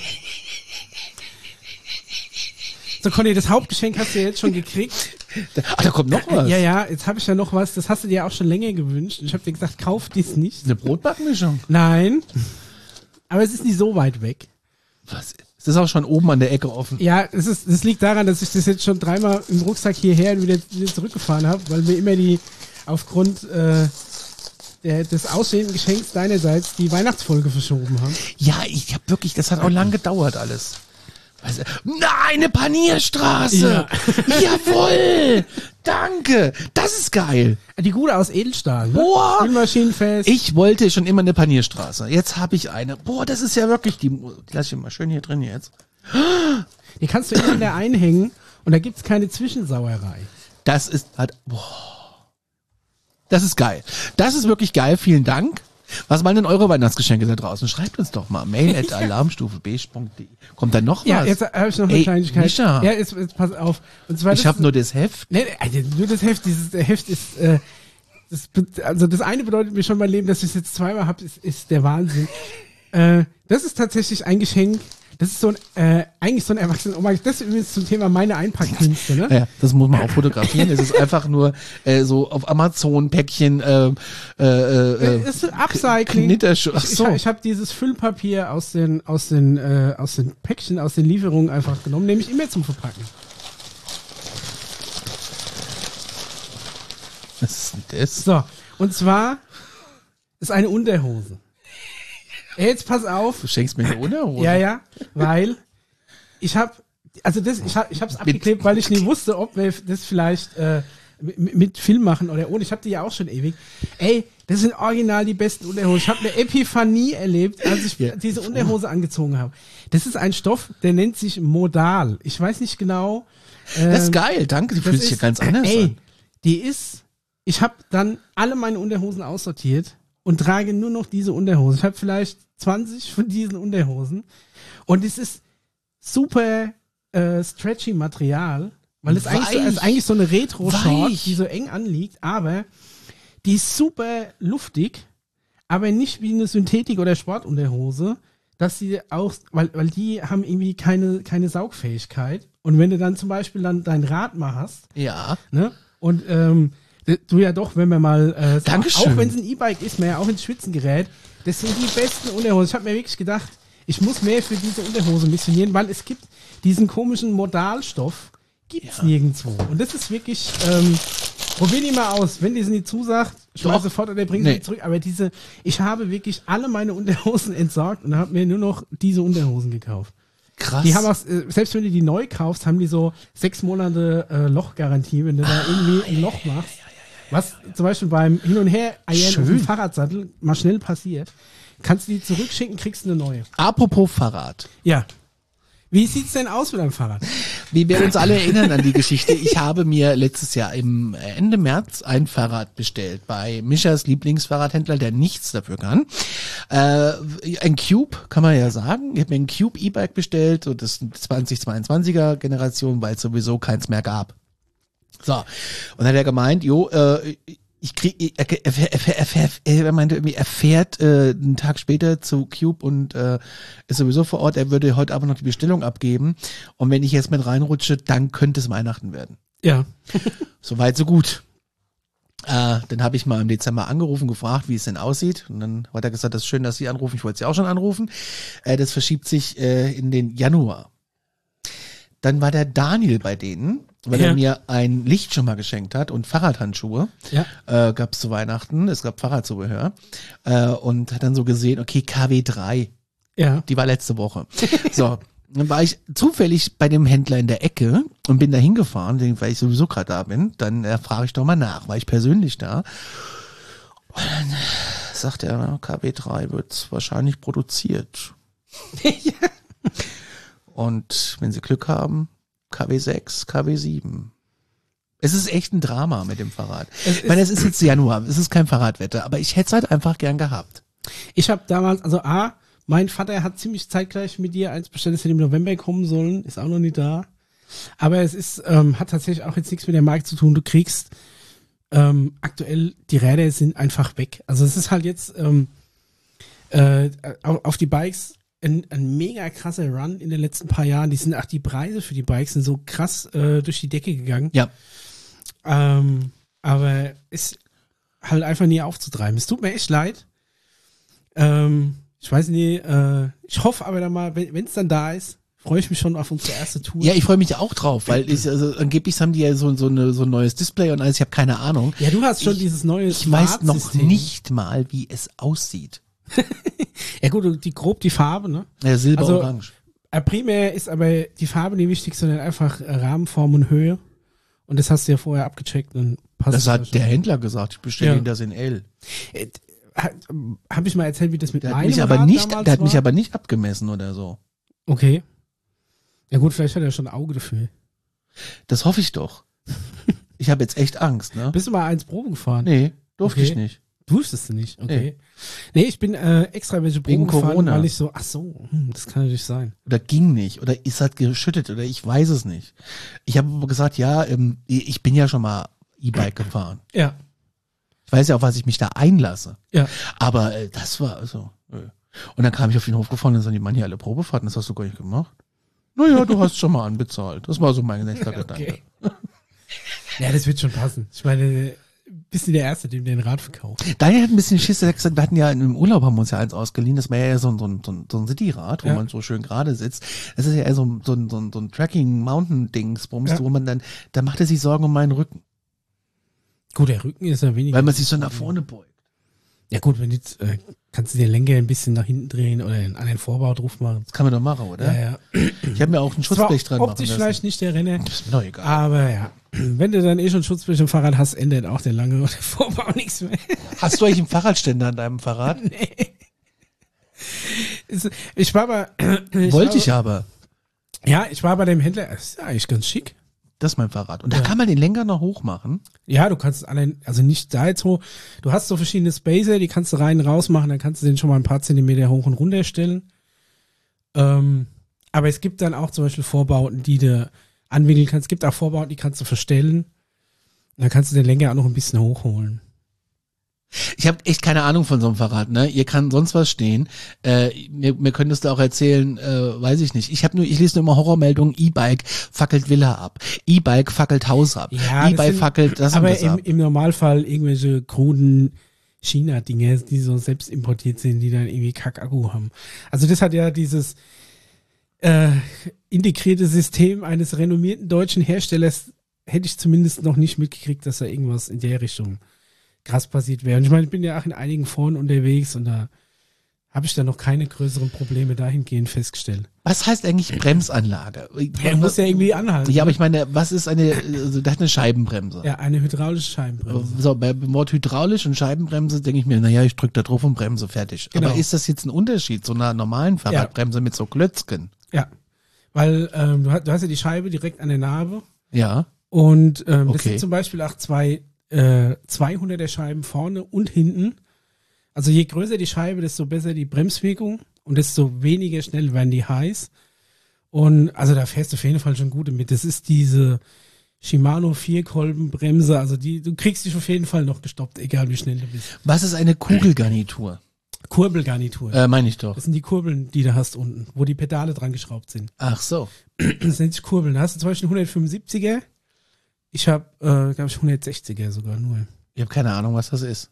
So, Conny, das Hauptgeschenk hast du ja jetzt schon gekriegt. Ach, da kommt noch was. Ja, ja, jetzt habe ich ja noch was, das hast du dir auch schon länger gewünscht. Ich habe dir gesagt, kauf dies nicht. Eine Brotbackmischung. Nein, aber es ist nicht so weit weg. Was? Es ist auch schon oben an der Ecke offen. Ja, es ist, das liegt daran, dass ich das jetzt schon dreimal im Rucksack hierher und wieder, wieder zurückgefahren habe, weil wir immer die, aufgrund äh, der, des ausstehenden Geschenks deinerseits die Weihnachtsfolge verschoben haben. Ja, ich habe wirklich, das hat auch lang gedauert alles. Weißt du, nein, eine Panierstraße. Ja. Jawohl. Danke. Das ist geil. Die gute aus Edelstahl, ne? Boah. Spülmaschinenfest. Ich wollte schon immer eine Panierstraße. Jetzt habe ich eine. Boah, das ist ja wirklich die. Die lasse ich mal schön hier drin jetzt. Die kannst du immer in der einhängen und da gibt's keine Zwischensauerei. Das ist halt. Boah. Das ist geil. Das ist wirklich geil. Vielen Dank. Was waren denn eure Weihnachtsgeschenke da draußen? Schreibt uns doch mal. Mail at alarmstufe beige punkt de. Kommt da noch was? Ja, jetzt habe ich noch eine Ey, Kleinigkeit. Mischa. Ja, jetzt, jetzt pass auf. Und zwar Ich das- habe nur das Heft. Nee, nee, also nur das Heft, dieses der Heft ist, äh, das, be- also das eine bedeutet mir schon mein Leben, dass ich es jetzt zweimal habe, ist, ist der Wahnsinn. äh, das ist tatsächlich ein Geschenk, das ist so ein, äh, eigentlich so ein Erwachsenen, oh mein, das ist übrigens zum Thema meine Einpackkünste, ne? Ja, das muss man auch fotografieren. Es ist einfach nur äh, so auf Amazon Päckchen äh, äh, äh, Das ist Upcycling. Knitterschuh. Ach Ich, so. ich, ich habe dieses Füllpapier aus den, aus den, äh, aus den Päckchen, aus den Lieferungen einfach genommen, nehme ich immer zum Verpacken. Was ist denn das? So, und zwar ist eine Unterhose. Jetzt pass auf. Du schenkst mir eine Unterhose? Ja, ja, weil ich habe, also das, ich habe, ich habe es abgeklebt, weil ich nie wusste, ob wir das vielleicht äh, mit, mit Film machen oder ohne. Ich habe die ja auch schon ewig. Ey, das sind original die besten Unterhosen. Ich habe eine Epiphanie erlebt, als ich Ja. diese Unterhose angezogen habe. Das ist ein Stoff, der nennt sich Modal. Ich weiß nicht genau. Ähm, Das ist geil, danke. Die das fühlt sich ja ist- ganz anders ey, an. die ist, ich habe dann alle meine Unterhosen aussortiert und trage nur noch diese Unterhosen. Ich habe vielleicht zwanzig von diesen Unterhosen und es ist super äh, stretchy Material, weil es eigentlich, so, es ist eigentlich so eine Retro-Short, Weich. die so eng anliegt, aber die ist super luftig, aber nicht wie eine Synthetik- oder Sportunterhose, dass sie auch, weil, weil die haben irgendwie keine, keine Saugfähigkeit. Und wenn du dann zum Beispiel dann dein Rad mal hast, Ja. ne? Und ähm, d- du ja doch, wenn man mal, äh, Dankeschön. auch wenn es ein E-Bike ist, man ja auch ins Schwitzen gerät, das sind die besten Unterhosen. Ich habe mir wirklich gedacht, ich muss mehr für diese Unterhose missionieren, weil es gibt diesen komischen Modalstoff, gibt's Ja. nirgendwo. Und das ist wirklich, ähm, probier die mal aus. Wenn die sie nicht zusagt, schmeiß Doch. sofort oder bring Nee. sie zurück. Aber diese, ich habe wirklich alle meine Unterhosen entsorgt und habe mir nur noch diese Unterhosen gekauft. Krass. Die haben auch, äh, selbst wenn du die neu kaufst, haben die so sechs Monate äh, Lochgarantie, wenn du da irgendwie ein Loch machst. Was zum Beispiel beim Hin- und Her-Eiern auf dem Schön. Fahrradsattel mal schnell passiert. Kannst du die zurückschicken, kriegst du eine neue. Apropos Fahrrad. Ja. Wie sieht's denn aus mit deinem Fahrrad? Wir werden uns alle erinnern an die Geschichte. Ich habe mir letztes Jahr im Ende März ein Fahrrad bestellt bei Mischas Lieblingsfahrradhändler, der nichts dafür kann. Äh, ein Cube, kann man ja sagen. Ich habe mir ein Cube E-Bike bestellt, so das zweitausendzweiundzwanziger Generation, weil es sowieso keins mehr gab. So, und dann hat er gemeint, jo, äh, ich krieg, er, er, er, er, er, er meinte irgendwie, er fährt äh, einen Tag später zu Cube und äh, ist sowieso vor Ort. Er würde heute aber noch die Bestellung abgeben. Und wenn ich jetzt mit reinrutsche, dann könnte es Weihnachten werden. Ja. Soweit, so gut. Äh, dann habe ich mal im Dezember angerufen, gefragt, wie es denn aussieht. Und dann hat er gesagt, das ist schön, dass Sie anrufen. Ich wollte Sie auch schon anrufen. Äh, das verschiebt sich äh, in den Januar. Dann war der Daniel bei denen, weil Ja. er mir ein Lichtschirmer geschenkt hat und Fahrradhandschuhe. Ja. Äh, gab es zu Weihnachten. Es gab Fahrradzubehör. Äh, und hat dann so gesehen, okay, K W drei. Ja. Die war letzte Woche. So. Dann war ich zufällig bei dem Händler in der Ecke und bin da hingefahren, weil ich sowieso gerade da bin. Dann äh, frage ich doch mal nach, war ich persönlich da. Und dann sagt er, K W drei wird wahrscheinlich produziert. Ja. Und wenn Sie Glück haben, K W sechs, K W sieben. Es ist echt ein Drama mit dem Fahrrad. Es Ich meine, es ist jetzt Januar, es ist kein Fahrradwetter, aber ich hätte es halt einfach gern gehabt. Ich habe damals, also A, mein Vater hat ziemlich zeitgleich mit dir eins bestellt, das hätte im November kommen sollen, ist auch noch nicht da. Aber es ist, ähm, hat tatsächlich auch jetzt nichts mit der Marke zu tun. Du kriegst ähm, aktuell, die Räder sind einfach weg. Also es ist halt jetzt ähm, äh, auf, auf die Bikes ein, ein mega krasser Run in den letzten paar Jahren. Die sind, ach, die Preise für die Bikes sind so krass äh, durch die Decke gegangen. Ja. Ähm, aber ist halt einfach nie aufzutreiben. Es tut mir echt leid. Ähm, ich weiß nicht, äh, ich hoffe aber dann mal, wenn es dann da ist, freue ich mich schon auf unsere erste Tour. Ja, ich freue mich auch drauf, weil ich, also angeblich haben die ja so, so, eine, so ein neues Display und alles, ich habe keine Ahnung. Ja, du hast schon ich, dieses neue Ich weiß noch Smart-System. nicht mal, wie es aussieht. Ja gut, die grob die Farbe, ne? Ja, Silber, Also, Orange. Äh, primär ist aber die Farbe nicht wichtig, sondern einfach äh, Rahmenform und Höhe. Und das hast du ja vorher abgecheckt. Und passt Das ja hat schon. der Händler gesagt, ich bestelle Ja. Ihnen das in L. Äh, Habe ich mal erzählt, wie das mit Der hat meinem mich aber Rad nicht, damals der hat war? mich aber nicht abgemessen oder so. Okay. Ja gut, vielleicht hat er schon ein Auge dafür. Das hoffe ich doch. Ich habe jetzt echt Angst, ne? Bist du mal eins Probe gefahren? Nee, durfte Okay. ich nicht. Durftest du nicht? Okay. Nee, ich bin äh, extra welche Proben Wegen gefahren, Corona. weil ich so, ach so, hm, das kann natürlich sein. Oder ging nicht. Oder ist halt geschüttet. Oder ich weiß es nicht. Ich habe aber gesagt, ja, ähm, ich bin ja schon mal E-Bike gefahren. Ja. Ich weiß ja auch, was ich mich da einlasse. Ja. Aber äh, das war also. Äh. Und dann kam ich auf den Hof gefahren und dann sagen die, Mann, hier alle Probefahrten, das hast du gar nicht gemacht. Naja, du hast schon mal anbezahlt. Das war so mein nächster Gedanke. Okay. Ja, das wird schon passen. Ich meine, bist du der Erste, dem den Rad verkauft? Daniel hat ein bisschen Schiss, er hat gesagt, wir hatten ja im Urlaub, haben wir uns ja eins ausgeliehen, das war ja so ein, so ein, so ein, so ein Cityrad, wo Ja. man so schön gerade sitzt. Das ist ja eher so, ein- so ein, so ein, so ein Tracking-Mountain-Dingsbums, Ja. wo man dann, da macht er sich Sorgen um meinen Rücken, Gut, der Rücken ist ja weniger. weil man sich so nach vorne beugt. Ja gut, wenn du jetzt, äh, kannst du den Lenker ein bisschen nach hinten drehen oder einen anderen Vorbau drauf machen. Das kann man doch machen, oder? Ja, ja. Ich habe mir auch ein Schutzblech dran machen optisch lassen. vielleicht nicht der Renner, Das ist mir doch egal. aber ja. Wenn du dann eh schon Schutzblech im Fahrrad hast, ändert auch der lange oder der Vorbau nichts mehr. Hast du eigentlich einen Fahrradständer an deinem Fahrrad? Nee. Ist- Ich war bei, ich Wollte war, ich aber. Ja, ich war bei dem Händler, das ist ja eigentlich ganz schick. Das ist mein Fahrrad. Und da Ja. kann man den Lenker noch hoch machen. Ja, du kannst es allein, also nicht da jetzt hoch. Du hast so verschiedene Spacer, die kannst du rein und raus machen, dann kannst du den schon mal ein paar Zentimeter hoch und runter stellen. Ähm, aber es gibt dann auch zum Beispiel Vorbauten, die du anwinkeln kannst. Es gibt auch Vorbauten, die kannst du verstellen. Und dann kannst du den Lenker auch noch ein bisschen hochholen. Ich habe echt keine Ahnung von so einem Fahrrad, ne? Ihr kann sonst was stehen. Äh, mir, mir könntest du auch erzählen, äh, weiß ich nicht. Ich habe nur, ich lese nur immer Horrormeldungen, E-Bike fackelt Villa ab, E-Bike fackelt Haus ab, Ja, das E-Bike sind- fackelt das und Aber das im, ab. im Normalfall irgendwelche kruden China-Dinge, die so selbst importiert sind, die dann irgendwie Kack-Akku haben. Also das hat ja dieses äh, integrierte System eines renommierten deutschen Herstellers, hätte ich zumindest noch nicht mitgekriegt, dass da irgendwas in der Richtung krass passiert wäre. Und ich meine, ich bin ja auch in einigen Foren unterwegs und da habe ich da noch keine größeren Probleme dahingehend festgestellt. Was heißt eigentlich Bremsanlage? Er muss ja irgendwie anhalten. Ja, aber ich meine, was ist eine, also, das hat eine Scheibenbremse. Ja, eine hydraulische Scheibenbremse. So, bei dem Wort hydraulisch und Scheibenbremse denke ich mir, naja, ich drücke da drauf und bremse, fertig. Genau. Aber ist das jetzt ein Unterschied zu einer normalen Fahrradbremse mit so Klötzchen? Ja, weil ähm, du, hast, du hast ja die Scheibe direkt an der Narbe Ja. und ähm, das Okay. sind zum Beispiel auch zwei äh, zweihunderter Scheiben vorne und hinten. Also je größer die Scheibe, desto besser die Bremswirkung und desto weniger schnell werden die heiß. Und also da fährst du auf jeden Fall schon gut mit. Das ist diese Shimano Vierkolbenbremse, also die, du kriegst dich auf jeden Fall noch gestoppt, egal wie schnell du bist. Was ist eine Kugelgarnitur? Kurbelgarnitur. Äh, meine ich doch. Das sind die Kurbeln, die du hast unten, wo die Pedale dran geschraubt sind. Ach so. Das nennt sich Kurbeln. Da hast du zum Beispiel einen hundertfünfundsiebziger. Ich habe, äh, glaube ich, hundertsechziger sogar nur. Ich habe keine Ahnung, was das ist.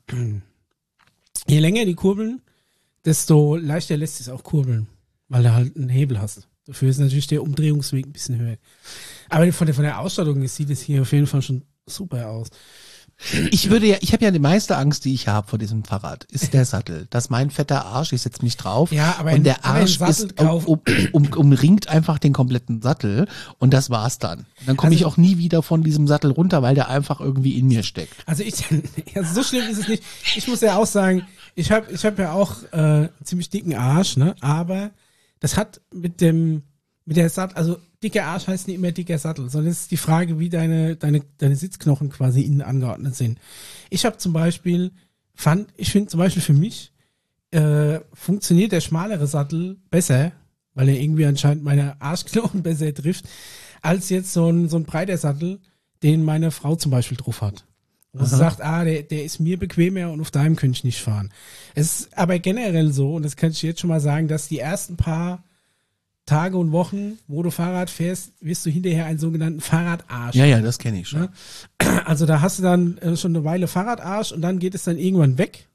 Je länger die Kurbeln, desto leichter lässt es auch kurbeln, weil du halt einen Hebel hast. Dafür ist natürlich der Umdrehungsweg ein bisschen höher. Aber von der, von der Ausstattung sieht es hier auf jeden Fall schon super aus. Ich würde ja, ich habe ja die meiste Angst, die ich habe vor diesem Fahrrad, ist der Sattel. Dass mein fetter Arsch, ich setze mich drauf Ja, aber und ein- der aber ein Arsch ist Sattelkauf- um, um, um, umringt einfach den kompletten Sattel und das war's dann. Und dann komme Also- ich auch nie wieder von diesem Sattel runter, weil der einfach irgendwie in mir steckt. Also ich, also so schlimm ist es nicht. Ich muss ja auch sagen, ich habe ich hab ja auch äh, einen ziemlich dicken Arsch, ne? Aber das hat mit dem, mit der Sattel, also dicker Arsch heißt nicht immer dicker Sattel, sondern es ist die Frage, wie deine, deine, deine Sitzknochen quasi innen angeordnet sind. Ich habe zum Beispiel, fand, ich finde zum Beispiel für mich, äh, funktioniert der schmalere Sattel besser, weil er irgendwie anscheinend meine Arschknochen besser trifft, als jetzt so ein, so ein breiter Sattel, den meine Frau zum Beispiel drauf hat. Wo sie sagt, ah, der, der ist mir bequemer und auf deinem könnte ich nicht fahren. Es ist aber generell so, und das kann ich jetzt schon mal sagen, dass die ersten paar Tage und Wochen, wo du Fahrrad fährst, wirst du hinterher einen sogenannten Fahrradarsch. Ja, ja, das kenne ich schon. Ja. Also da hast du dann äh, schon eine Weile Fahrradarsch und dann geht es dann irgendwann weg.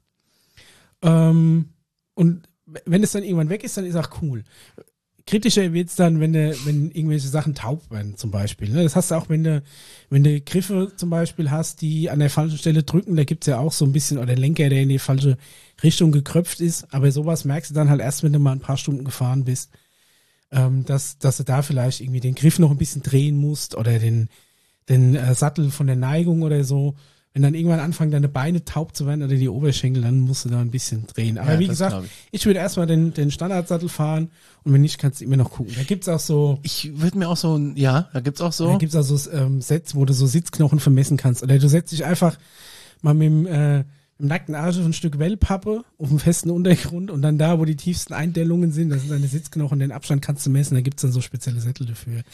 Ähm, und wenn es dann irgendwann weg ist, dann ist auch cool. Kritischer wird es dann, wenn du, wenn irgendwelche Sachen taub werden, zum Beispiel. Ne? Das hast du auch, wenn du, wenn du Griffe zum Beispiel hast, die an der falschen Stelle drücken, da gibt's ja auch so ein bisschen, oder Lenker, der in die falsche Richtung gekröpft ist, aber sowas merkst du dann halt erst, wenn du mal ein paar Stunden gefahren bist, ähm, dass, dass du da vielleicht irgendwie den Griff noch ein bisschen drehen musst oder den, den äh, Sattel von der Neigung oder so. Wenn dann irgendwann anfangen, deine Beine taub zu werden oder die Oberschenkel, dann musst du da ein bisschen drehen. Aber Ja, wie das gesagt, glaub ich. ich würde erstmal den, den Standardsattel fahren und wenn nicht, kannst du immer noch gucken. Da gibt's auch so, Ich würde mir auch so, ein- ja, da gibt's auch so. da gibt's auch so ähm, Sets, wo du so Sitzknochen vermessen kannst. Oder du setzt dich einfach mal mit dem, äh, mit dem nackten Arsch auf ein Stück Wellpappe auf dem festen Untergrund und dann da, wo die tiefsten Eindellungen sind, das sind deine Sitzknochen, den Abstand kannst du messen, da gibt's dann so spezielle Sättel dafür.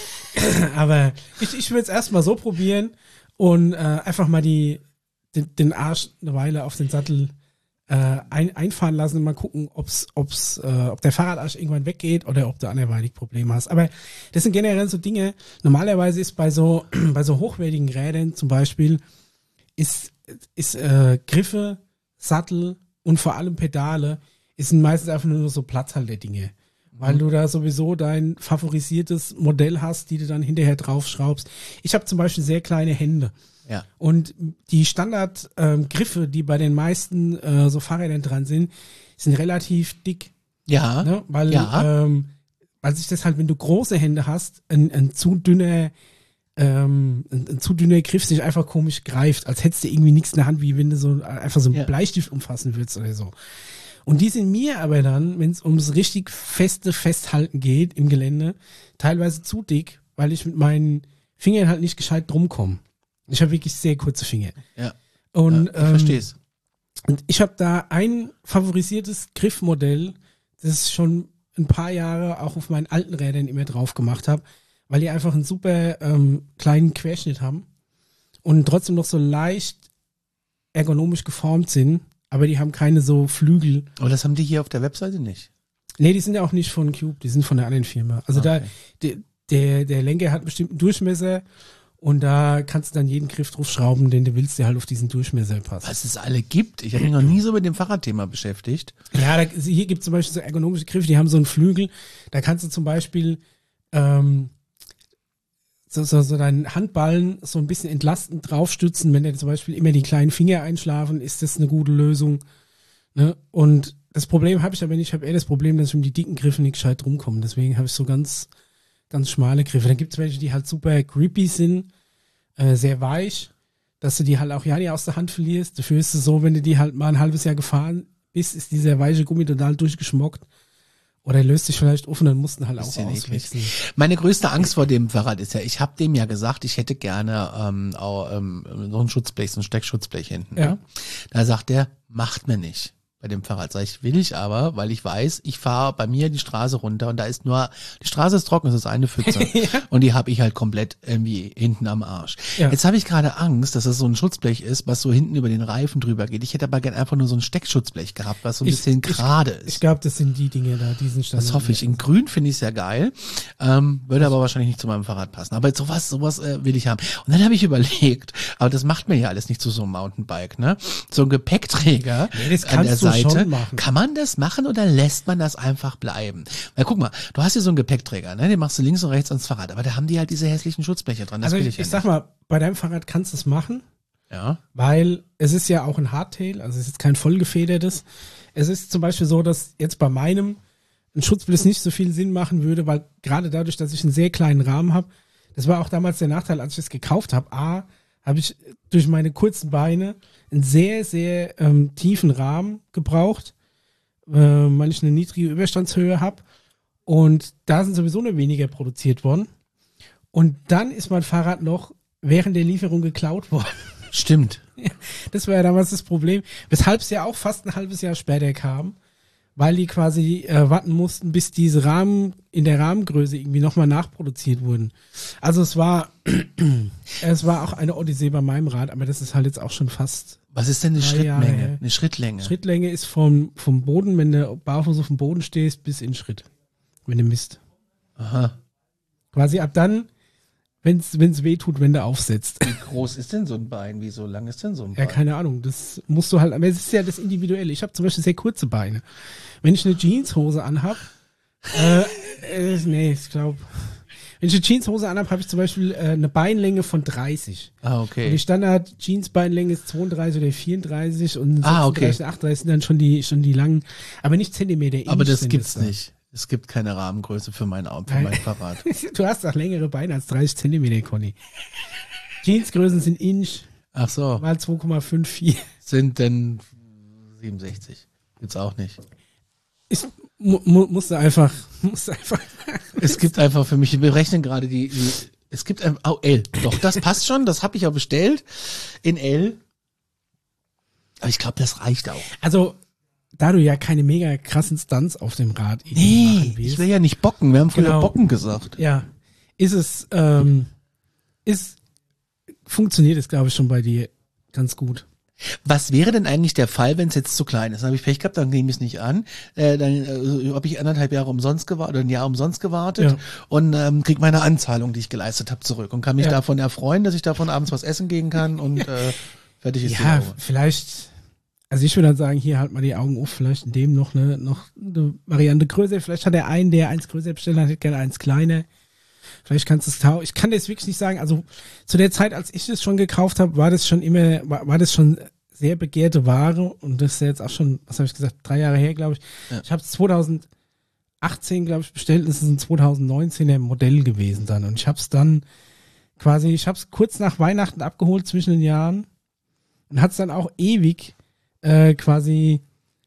Aber ich, ich würde es erstmal so probieren und äh, einfach mal die den, den Arsch eine Weile auf den Sattel äh, ein, einfahren lassen und mal gucken, ob's, ob's, äh, ob der Fahrradarsch irgendwann weggeht oder ob du anderweitig Probleme hast. Aber das sind generell so Dinge, normalerweise ist bei so, bei so hochwertigen Rädern zum Beispiel, ist, ist äh, Griffe, Sattel und vor allem Pedale, ist meistens einfach nur so Platzhalter-Dinge. Weil du da sowieso dein favorisiertes Modell hast, die du dann hinterher draufschraubst. Ich habe zum Beispiel sehr kleine Hände. Ja. Und die Standardgriffe, ähm, die bei den meisten äh, so Fahrrädern dran sind, sind relativ dick. Ja. Ne? Weil, Ja. ähm, weil sich das halt, wenn du große Hände hast, ein, ein zu dünner ähm, ein, ein zu dünner Griff sich einfach komisch greift, als hättest du irgendwie nichts in der Hand, wie wenn du so einfach so einen Ja. Bleistift umfassen würdest oder so. Und die sind mir aber dann, wenn es ums richtig feste Festhalten geht im Gelände, teilweise zu dick, weil ich mit meinen Fingern halt nicht gescheit drum komme. Ich habe wirklich sehr kurze Finger. Ja. Und, ja, ich ähm, versteh's. und ich habe da ein favorisiertes Griffmodell, das ich schon ein paar Jahre auch auf meinen alten Rädern immer drauf gemacht habe, weil die einfach einen super ähm, kleinen Querschnitt haben und trotzdem noch so leicht ergonomisch geformt sind, aber die haben keine so Flügel. Aber das haben die hier auf der Webseite nicht. Nee, die sind ja auch nicht von Cube, die sind von der anderen Firma. Also Okay. da, der, der, der Lenker hat einen bestimmten Durchmesser und da kannst du dann jeden Griff draufschrauben, den du willst, der halt auf diesen Durchmesser passt. Was es alle gibt. Ich habe mich noch nie so mit dem Fahrradthema beschäftigt. Ja, da, hier gibt es zum Beispiel so ergonomische Griffe, die haben so einen Flügel. Da kannst du zum Beispiel ähm, so, so, so deinen Handballen so ein bisschen entlastend draufstützen. Wenn dir zum Beispiel immer die kleinen Finger einschlafen, ist das eine gute Lösung. Ne? Und das Problem habe ich aber nicht. Ich habe eher das Problem, dass ich um die dicken Griffe nicht gescheit rumkomme. Deswegen habe ich so ganz, ganz schmale Griffe. Dann gibt es welche, die halt super grippy sind, äh, sehr weich, dass du die halt auch ja nicht aus der Hand verlierst. Dafür ist es so, wenn du die halt mal ein halbes Jahr gefahren bist, ist dieser weiche Gummi total durchgeschmockt. Oder löst sich vielleicht auf und dann mussten halt auch Bisschen eklig. auswechseln. Meine größte Angst vor dem Fahrrad ist ja, ich habe dem ja gesagt, ich hätte gerne ähm, auch, ähm, so ein Schutzblech, so ein Steckschutzblech hinten. Ja. Da sagt der, macht mir nicht. Bei dem Fahrrad sag ich, will ich aber, weil ich weiß, ich fahre bei mir die Straße runter und da ist nur, die Straße ist trocken, es ist eine Pfütze Ja. und die habe ich halt komplett irgendwie hinten am Arsch. Ja. Jetzt habe ich gerade Angst, dass das so ein Schutzblech ist, was so hinten über den Reifen drüber geht. Ich hätte aber gern einfach nur so ein Steckschutzblech gehabt, was so ein Ich- bisschen ich- gerade ist. Ich glaube, das sind die Dinge da, diesen Standard. Das hoffe ich. In grün finde ich sehr geil, ähm, würde aber wahrscheinlich nicht zu meinem Fahrrad passen. Aber sowas, sowas äh, will ich haben. Und dann habe ich überlegt, aber das macht mir ja alles nicht zu so einem Mountainbike, ne? So ein Gepäckträger Nee, das an der kannst du Seite. schon machen. Kann man das machen oder lässt man das einfach bleiben? Weil guck mal, du hast hier so einen Gepäckträger, ne? Den machst du links und rechts ans Fahrrad, aber da haben die halt diese hässlichen Schutzbleche dran. Das Also will ich, ich, ich ja sag mal, bei deinem Fahrrad kannst du es machen. Ja. Weil es ist ja auch ein Hardtail, also es ist kein vollgefedertes. Es ist zum Beispiel so, dass jetzt bei meinem ein Schutzblitz nicht so viel Sinn machen würde, weil gerade dadurch, dass ich einen sehr kleinen Rahmen habe, das war auch damals der Nachteil, als ich es gekauft habe. A, habe ich durch meine kurzen Beine einen sehr, sehr ähm, tiefen Rahmen gebraucht, äh, weil ich eine niedrige Überstandshöhe habe. Und da sind sowieso nur weniger produziert worden. Und dann ist mein Fahrrad noch während der Lieferung geklaut worden. Stimmt. Das war ja damals das Problem, weshalb es ja auch fast ein halbes Jahr später kam, weil die quasi äh, warten mussten, bis diese Rahmen in der Rahmengröße irgendwie nochmal nachproduziert wurden. Also es war es war auch eine Odyssee bei meinem Rad, aber das ist halt jetzt auch schon fast. Was ist denn eine drei Jahre Schrittmenge? her. Eine Schrittlänge? Schrittlänge ist vom, vom Boden, wenn du barfuß auf dem Boden stehst, bis in Schritt. Wenn du misst. Aha. Quasi ab dann, wenn es weh tut, wenn du aufsetzt. Wie groß ist denn so ein Bein? Wie so lang ist denn so ein Ja, Bein? keine Ahnung. Das musst du halt, aber es ist ja das Individuelle. Ich habe zum Beispiel sehr kurze Beine. Wenn ich eine Jeanshose anhab, äh, äh, nee, ich glaube, wenn ich eine Jeanshose anhab, habe ich zum Beispiel äh, eine Beinlänge von dreißig. Ah, Und die okay. Standard-Jeans-Beinlänge ist zweiunddreißig oder vierunddreißig und Ah, okay. sechsunddreißig, achtunddreißig sind dann schon die, schon die langen, aber nicht Zentimeter. Aber Inch das sind gibt's da. nicht. Es gibt keine Rahmengröße für mein, Au- für Nein. mein Fahrrad. Du hast doch längere Beine als dreißig Zentimeter, Conny. Jeansgrößen sind Inch Ach so. mal zwei Komma fünf vier. Sind denn siebenundsechzig? Gibt's auch nicht. Ist, mu, mu, musst du einfach, musst du einfach. Es gibt einfach für mich, wir rechnen gerade die, die es gibt ein, oh, L. Doch, das passt schon, das habe ich ja bestellt. In L. Aber ich glaube, das reicht auch. Also, da du ja keine mega krassen Stunts auf dem Rad irgendwie Nee, machen willst, ich will ja nicht bocken. Wir haben früher Genau. Bocken gesagt. ja, ist es, ähm, ist, funktioniert es, glaube ich, schon bei dir ganz gut. Was wäre denn eigentlich der Fall, wenn es jetzt zu klein ist? Dann habe ich Pech gehabt, dann nehme ich es nicht an. Äh, dann äh, habe ich anderthalb Jahre umsonst gewartet oder ein Jahr umsonst gewartet Ja. und ähm, kriege meine Anzahlung, die ich geleistet habe, zurück und kann mich Ja. davon erfreuen, dass ich davon abends was essen gehen kann und äh, fertig ist Ja, die Auge. vielleicht, also ich würde dann sagen, hier halt mal die Augen auf, vielleicht in dem noch eine, noch eine Variante größer. Vielleicht hat der einen, der eins größer bestellt hat, gerne eins kleiner. Vielleicht kannst du es tauschen. Ich kann das wirklich nicht sagen. Also zu der Zeit, als ich das schon gekauft habe, war das schon immer, war, war das schon sehr begehrte Ware und das ist ja jetzt auch schon, was habe ich gesagt, drei Jahre her, glaube ich. Ja. Ich habe es zweitausendachtzehn, glaube ich, bestellt. Das ist ein zweitausendneunzehner Modell gewesen dann und ich habe es dann quasi, ich habe es kurz nach Weihnachten abgeholt zwischen den Jahren und hat es dann auch ewig äh, quasi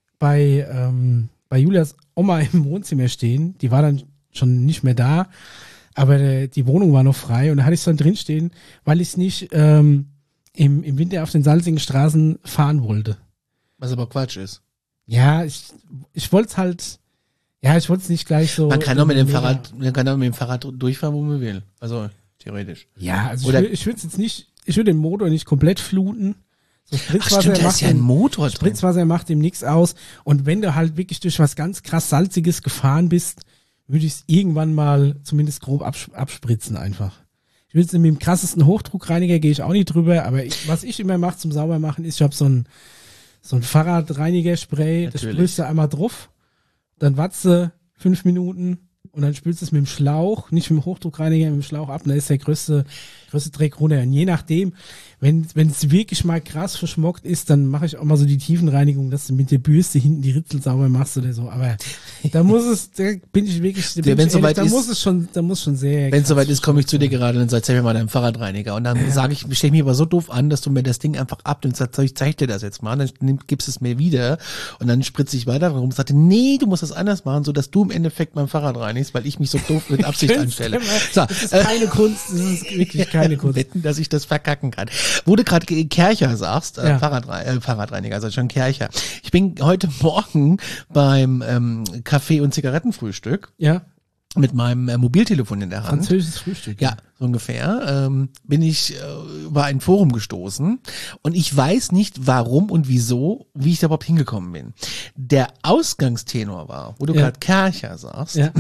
bei ähm, bei Julias Oma im Wohnzimmer stehen. Die war dann schon nicht mehr da, aber äh, die Wohnung war noch frei und da hatte ich es dann drinstehen, weil ich es nicht ähm, im, im Winter auf den salzigen Straßen fahren wollte. Was aber Quatsch ist. Ja, ich, ich wollte es halt, ja, ich wollte es nicht gleich so. Man kann doch mit dem mega- Fahrrad, man kann doch mit dem Fahrrad durchfahren, wo man will. Also theoretisch. Ja, also Oder- ich, wür- ich würde es jetzt nicht, ich würde den Motor nicht komplett fluten. So Ach Spritzwasser stimmt, da macht ist ja ein dem- Motor drin. Spritzwasser macht ihm nichts aus. Und wenn du halt wirklich durch was ganz krass Salziges gefahren bist, würde ich es irgendwann mal zumindest grob abs- abspritzen einfach. Ich will es mit dem krassesten Hochdruckreiniger gehe ich auch nicht drüber, aber ich, was ich immer mache zum Saubermachen ist, ich habe so ein so ein Fahrradreinigerspray, das Natürlich. sprühst du einmal drauf, dann watzt du fünf Minuten und dann spülst du es mit dem Schlauch, nicht mit dem Hochdruckreiniger, mit dem Schlauch ab, und da ist der größte, größte Dreck runter. Und je nachdem, wenn wenn es wirklich mal krass verschmockt ist, dann mache ich auch mal so die Tiefenreinigung, dass du mit der Bürste hinten die Ritzel sauber machst oder so. Aber da muss es, da bin ich wirklich, da, bin wenn's ich ehrlich, soweit da ist- muss es schon, da muss schon sehr. Wenn es krass soweit ist, komme ich zu dir verschmockt gerade und sag, zeig mir mal deinen Fahrradreiniger. Und dann sage ich, stell mich aber so doof an, dass du mir das Ding einfach abnimmst. Sag, ich zeig dir das jetzt mal. Dann nimm, gibst es mir wieder. Und dann spritze ich weiter rum und sagte, nee, du musst das anders machen, so dass du im Endeffekt mein Fahrrad reinigst, weil ich mich so doof mit Absicht sein. anstelle. So, Das ist keine Kunst, das ist wirklich keine Kunst. wetten, dass ich das verkacken kann. Wo du gerade Kercher sagst, äh, Ja. Fahrradre äh, Fahrradreiniger, also schon Kercher. Ich bin heute Morgen beim ähm, Kaffee- und Zigarettenfrühstück Ja, mit meinem äh, Mobiltelefon in der Hand. französisches Frühstück. Ja, so ungefähr. Ähm, bin ich äh, über ein Forum gestoßen und ich weiß nicht, warum und wieso, wie ich da überhaupt hingekommen bin. Der Ausgangstenor war, wo du Ja. gerade Kercher sagst, Ja.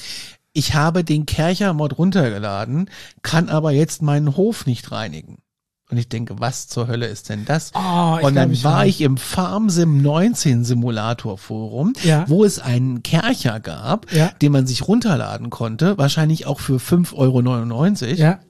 ich habe den Kercher-Mod runtergeladen, kann aber jetzt meinen Hof nicht reinigen. Und ich denke, was zur Hölle ist denn das? Oh, ich und dann glaub, ich war weiß. ich im FarmSim neunzehn Simulator Forum, Ja. wo es einen Kercher gab, Ja. den man sich runterladen konnte, wahrscheinlich auch für fünf Euro neunundneunzig. Ja,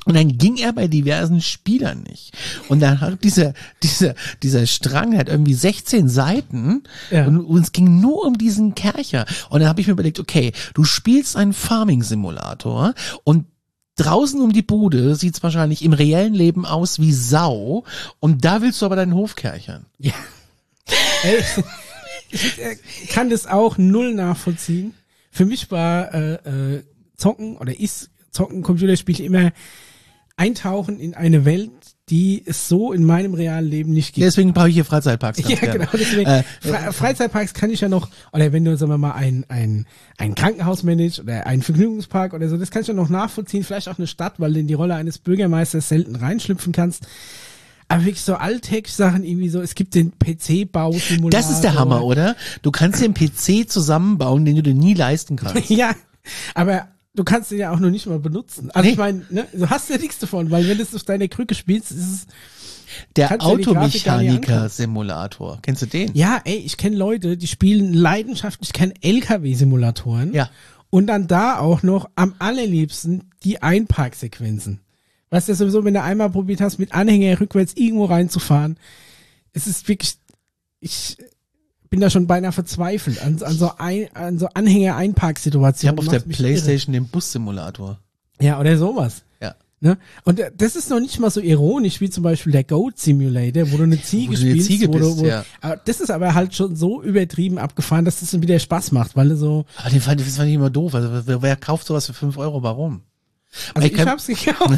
Und dann ging er bei diversen Spielern nicht. Und dann hat dieser, dieser, dieser Strang hat irgendwie sechzehn Seiten Ja. und, und es ging nur um diesen Kercher. Und dann habe ich mir überlegt, okay, du spielst einen Farming-Simulator und draußen um die Bude sieht's wahrscheinlich im reellen Leben aus wie Sau und da willst du aber deinen Hof kerchern. Ja. Ey, ich äh, kann das auch null nachvollziehen. Für mich war äh, äh, Zocken oder ist Zocken, Computerspiele immer eintauchen in eine Welt, die es so in meinem realen Leben nicht gibt. Deswegen brauche ich hier Freizeitparks. Ja, gerne. genau. Deswegen, Äh, Fre Freizeitparks kann ich ja noch, oder wenn du, sagen wir mal, ein, ein, ein Krankenhaus managst oder einen Vergnügungspark oder so, das kann ich ja noch nachvollziehen. Vielleicht auch eine Stadt, weil du in die Rolle eines Bürgermeisters selten reinschlüpfen kannst. Aber wirklich so alltägliche Sachen irgendwie so, es gibt den P C-Bau-Simulator. Das ist der Hammer, oder? Du kannst den P C zusammenbauen, den du dir nie leisten kannst. Ja, aber du kannst den ja auch noch nicht mal benutzen. Also Nee. ich meine, ne, du hast ja nichts davon, weil wenn du es auf deiner Krücke spielst, ist es... Der kannst ja die Grafik gar nicht angucken. Automechaniker-Simulator. Kennst du den? Ja, ey, ich kenne Leute, die spielen leidenschaftlich, kennen L K W-Simulatoren. Ja. Und dann da auch noch am allerliebsten die Einparksequenzen. Weißt du, sowieso, wenn du einmal probiert hast, mit Anhänger rückwärts irgendwo reinzufahren, es ist wirklich, ich bin da schon beinahe verzweifelt an, an so, ein, an so Ich Anhänger-Einparksituationen. habe auf der Macht mich Playstation den Bus-Simulator. irre. Ja, oder sowas. Ja. Ne? Und äh, das ist noch nicht mal so ironisch wie zum Beispiel der Goat Simulator, wo du eine Ziege Wo du eine spielst. Ziege wo du, bist, wo, ja. aber das ist aber halt schon so übertrieben abgefahren, dass das dann wieder Spaß macht, weil du so, Aber den fand, das fand ich immer doof. Also, wer, wer kauft sowas für fünf Euro? Warum? also Ich ich, kann- hab's gekauft.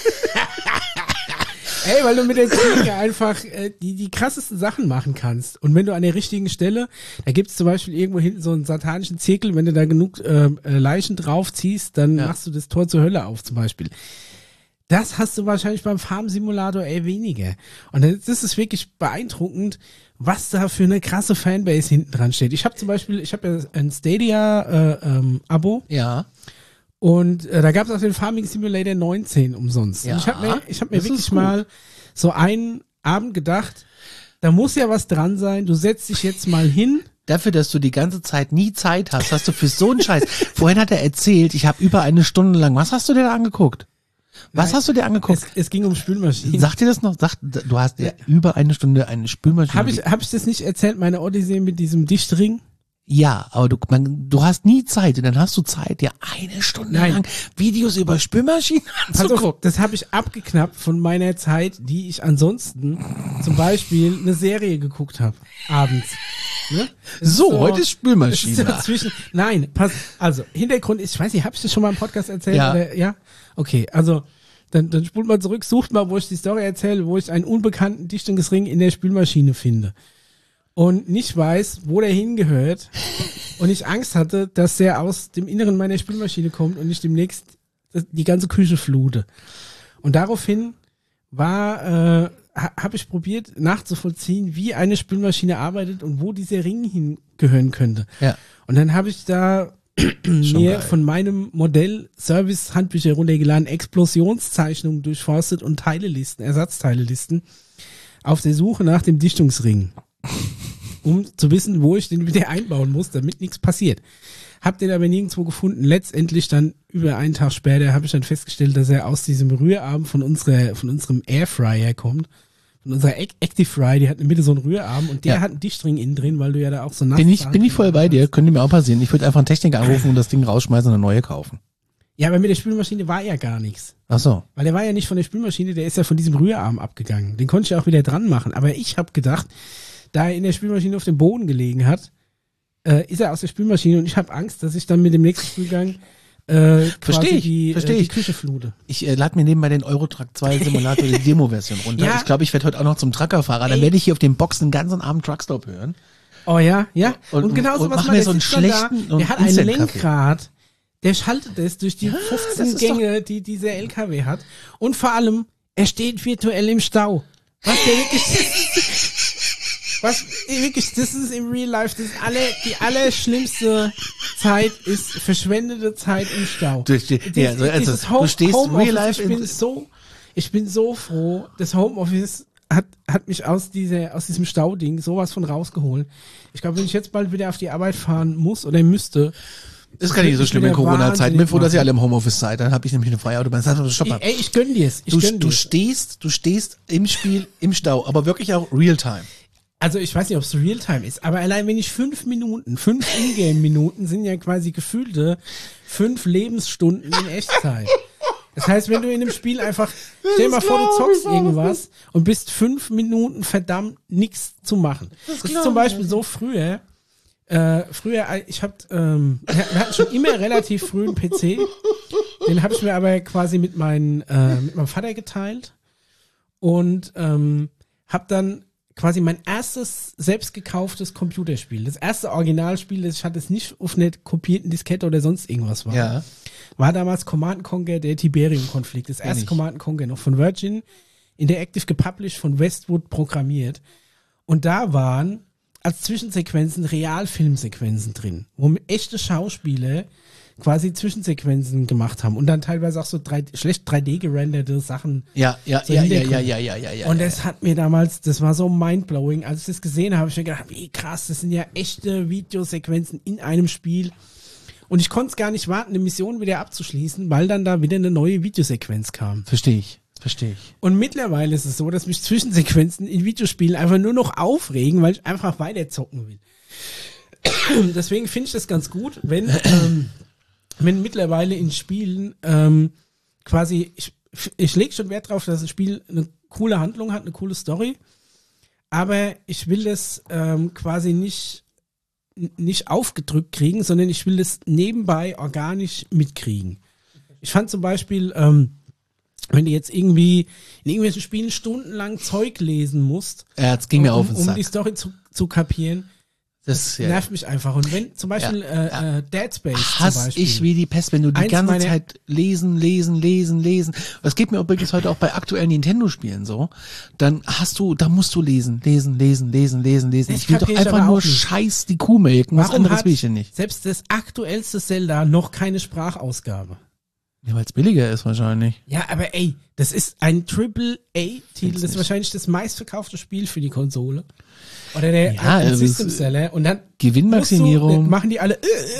Ey, weil du mit der Ziege einfach äh, die, die krassesten Sachen machen kannst. Und wenn du an der richtigen Stelle, da gibt's zum Beispiel irgendwo hinten so einen satanischen Zirkel, wenn du da genug äh, äh, Leichen draufziehst, dann Ja. machst du das Tor zur Hölle auf zum Beispiel. Das hast du wahrscheinlich beim Farm-Simulator eher weniger. Und das ist wirklich beeindruckend, was da für eine krasse Fanbase hinten dran steht. Ich habe zum Beispiel, ich habe ja ein Stadia-Abo. Ja. Und äh, da gab es auch den Farming Simulator neunzehn umsonst. Ja, und ich habe mir, ich hab mir das wirklich ist gut. mal so einen Abend gedacht, da muss ja was dran sein. Du setzt dich jetzt mal hin. Dafür, dass du die ganze Zeit nie Zeit hast, hast du für so einen Scheiß. Vorhin hat er erzählt, ich habe über eine Stunde lang. Was hast du dir da angeguckt? Was Nein, hast du dir angeguckt? Es, es ging um Spülmaschinen. Sagt dir das noch? Sagt, du hast ja über eine Stunde eine Spülmaschine. Habe ich, hab ich das nicht erzählt, meine Odyssee mit diesem Dichtring? Ja, aber du, man, du hast nie Zeit und dann hast du Zeit, dir eine Stunde Nein. lang Videos über Spülmaschinen Pass auf, anzugucken. das habe ich abgeknappt von meiner Zeit, die ich ansonsten zum Beispiel eine Serie geguckt habe, abends. Ne? Das ist So, heute ist das ist Spülmaschine. so zwischen, nein, pass, also Hintergrund ist, ich weiß nicht, habe ich das schon mal im Podcast erzählt? Ja. Oder, ja? Okay, also dann, dann spult mal zurück, sucht mal, wo ich die Story erzähle, wo ich einen unbekannten Dichtungsring in der Spülmaschine finde. Und nicht weiß, wo der hingehört und ich Angst hatte, dass der aus dem Inneren meiner Spülmaschine kommt und ich demnächst die ganze Küche flute. Und daraufhin war, äh, ha, habe ich probiert nachzuvollziehen, wie eine Spülmaschine arbeitet und wo dieser Ring hingehören könnte. Ja. Und dann habe ich da mir geil. von meinem Modell Service-Handbücher runtergeladen, Explosionszeichnungen durchforstet und Teilelisten, Ersatzteilelisten auf der Suche nach dem Dichtungsring, um zu wissen, wo ich den wieder einbauen muss, damit nichts passiert. Hab den aber nirgendwo gefunden. Letztendlich dann über einen Tag später habe ich dann festgestellt, dass er aus diesem Rührarm von unserer, von unserem Airfryer kommt. Von unserer Ac- Active Fry, die hat in der Mitte so einen Rührarm und der Ja. hat einen Dichtring innen drin, weil du ja da auch so nass Bin ich, bin ich voll bei dir, hast. könnte mir auch passieren. Ich würde einfach einen Techniker anrufen und das Ding rausschmeißen und eine neue kaufen. Ja, aber mit der Spülmaschine war ja gar nichts. Ach so. Weil der war ja nicht von der Spülmaschine, der ist ja von diesem Rührarm abgegangen. Den konnte ich ja auch wieder dran machen. Aber ich habe gedacht, da er in der Spülmaschine auf dem Boden gelegen hat, äh, ist er aus der Spülmaschine und ich habe Angst, dass ich dann mit dem nächsten Spülgang äh, quasi Versteh ich, die, versteh äh, die ich. Küche flute. Ich äh, lade mir nebenbei den Eurotrack zwei Simulator, die Demo-Version runter. Ja. Ich glaube, ich werde heute auch noch zum Truckerfahrer. Dann Ey. werde ich hier auf den Boxen den ganzen Abend Truckstop hören. Oh ja, ja. Und- Und, genau so und was mach man mir der so einen sitzt dann da, schlechten und der hat ein Instant-Kaffee. Lenkrad, der schaltet es durch die das fünfzehn ist Gänge, die dieser L K W hat. Und vor allem, er steht virtuell im Stau. Was der wirklich, was wirklich, das ist im Real Life, das ist alle, die allerschlimmste Zeit ist verschwendete Zeit im Stau. Durch die- ja, also, also, Dieses du Home, stehst Homeoffice, real life ich bin in- so, ich bin so froh, das Homeoffice hat, hat mich aus dieser, aus diesem Stauding sowas von rausgeholt. Ich glaube, wenn ich jetzt bald wieder auf die Arbeit fahren muss oder müsste, Ist gar nicht so schlimm in Corona-Zeiten. Bin froh, dass ihr alle im Homeoffice seid. Dann habe ich nämlich eine freie Autobahn. Stopp mal. Ey, ich gönn dir's. Ich Du, gönn du dir's. stehst, du stehst im Spiel, im Stau, aber wirklich auch Realtime. Also ich weiß nicht, ob es Realtime ist, aber allein wenn ich fünf Minuten, fünf Ingame-Minuten sind ja quasi gefühlte fünf Lebensstunden in Echtzeit. Das heißt, wenn du in einem Spiel einfach, stell dir mal vor, du zockst irgendwas und bist fünf Minuten verdammt nichts zu machen. Das ist zum Beispiel so früher, äh, früher, ich hab, ähm, wir hatten schon immer relativ früh einen P C, den habe ich mir aber quasi mit, meinen, äh, mit meinem Vater geteilt und ähm, hab dann quasi mein erstes selbst gekauftes Computerspiel, das erste Originalspiel, das ich hatte, es nicht auf einer kopierten Diskette oder sonst irgendwas war. Ja. War damals Command and Conquer, der Tiberium-Konflikt. Das erste ich. Command and Conquer noch von Virgin, Interactive gepublished, von Westwood programmiert. Und da waren als Zwischensequenzen Realfilmsequenzen drin, wo echte Schauspieler quasi Zwischensequenzen gemacht haben und dann teilweise auch so drei, schlecht drei D gerenderte Sachen. Ja, ja, so ja, ja, Hintergrund. ja, ja, ja, ja, ja. Und das hat mir damals, das war so mindblowing, als ich das gesehen habe, ich mir gedacht, wie krass, das sind ja echte Videosequenzen in einem Spiel. Und ich konnte es gar nicht warten, eine Mission wieder abzuschließen, weil dann da wieder eine neue Videosequenz kam. Verstehe ich, verstehe ich. Und mittlerweile ist es so, dass mich Zwischensequenzen in Videospielen einfach nur noch aufregen, weil ich einfach weiterzocken will. Deswegen finde ich das ganz gut, wenn, ähm, wenn mittlerweile in Spielen ähm, quasi, ich, ich lege schon Wert darauf, dass ein Spiel eine coole Handlung hat, eine coole Story, aber ich will das ähm, quasi nicht nicht aufgedrückt kriegen, sondern ich will das nebenbei organisch mitkriegen. Ich fand zum Beispiel, ähm, wenn du jetzt irgendwie in irgendwelchen Spielen stundenlang Zeug lesen musst, Ja, es ging mir um, auf den um Sack. die Story zu, zu kapieren, Das ja, nervt mich einfach. Und wenn zum Beispiel Ja, äh, äh, Dead Space zum hasse Beispiel, ich wie die Pest, wenn du die Eins ganze meiner- Zeit lesen, lesen, lesen, lesen. Das geht mir übrigens heute auch bei aktuellen Nintendo-Spielen so. Dann hast du, da musst du lesen, lesen, lesen, lesen, lesen, lesen. Das Ich will doch kapier ich einfach aber nur auch nicht. scheiß die Kuh melken. Was warum anderes hat will ich denn nicht. selbst das aktuellste Zelda noch keine Sprachausgabe? Ja, weil es billiger ist wahrscheinlich. Ja, aber ey, das ist ein Triple A-Titel, das ist wahrscheinlich das meistverkaufte Spiel für die Konsole. Oder der Ja, ein also System es- Seller und dann Gewinnmaximierung. musst du, machen die alle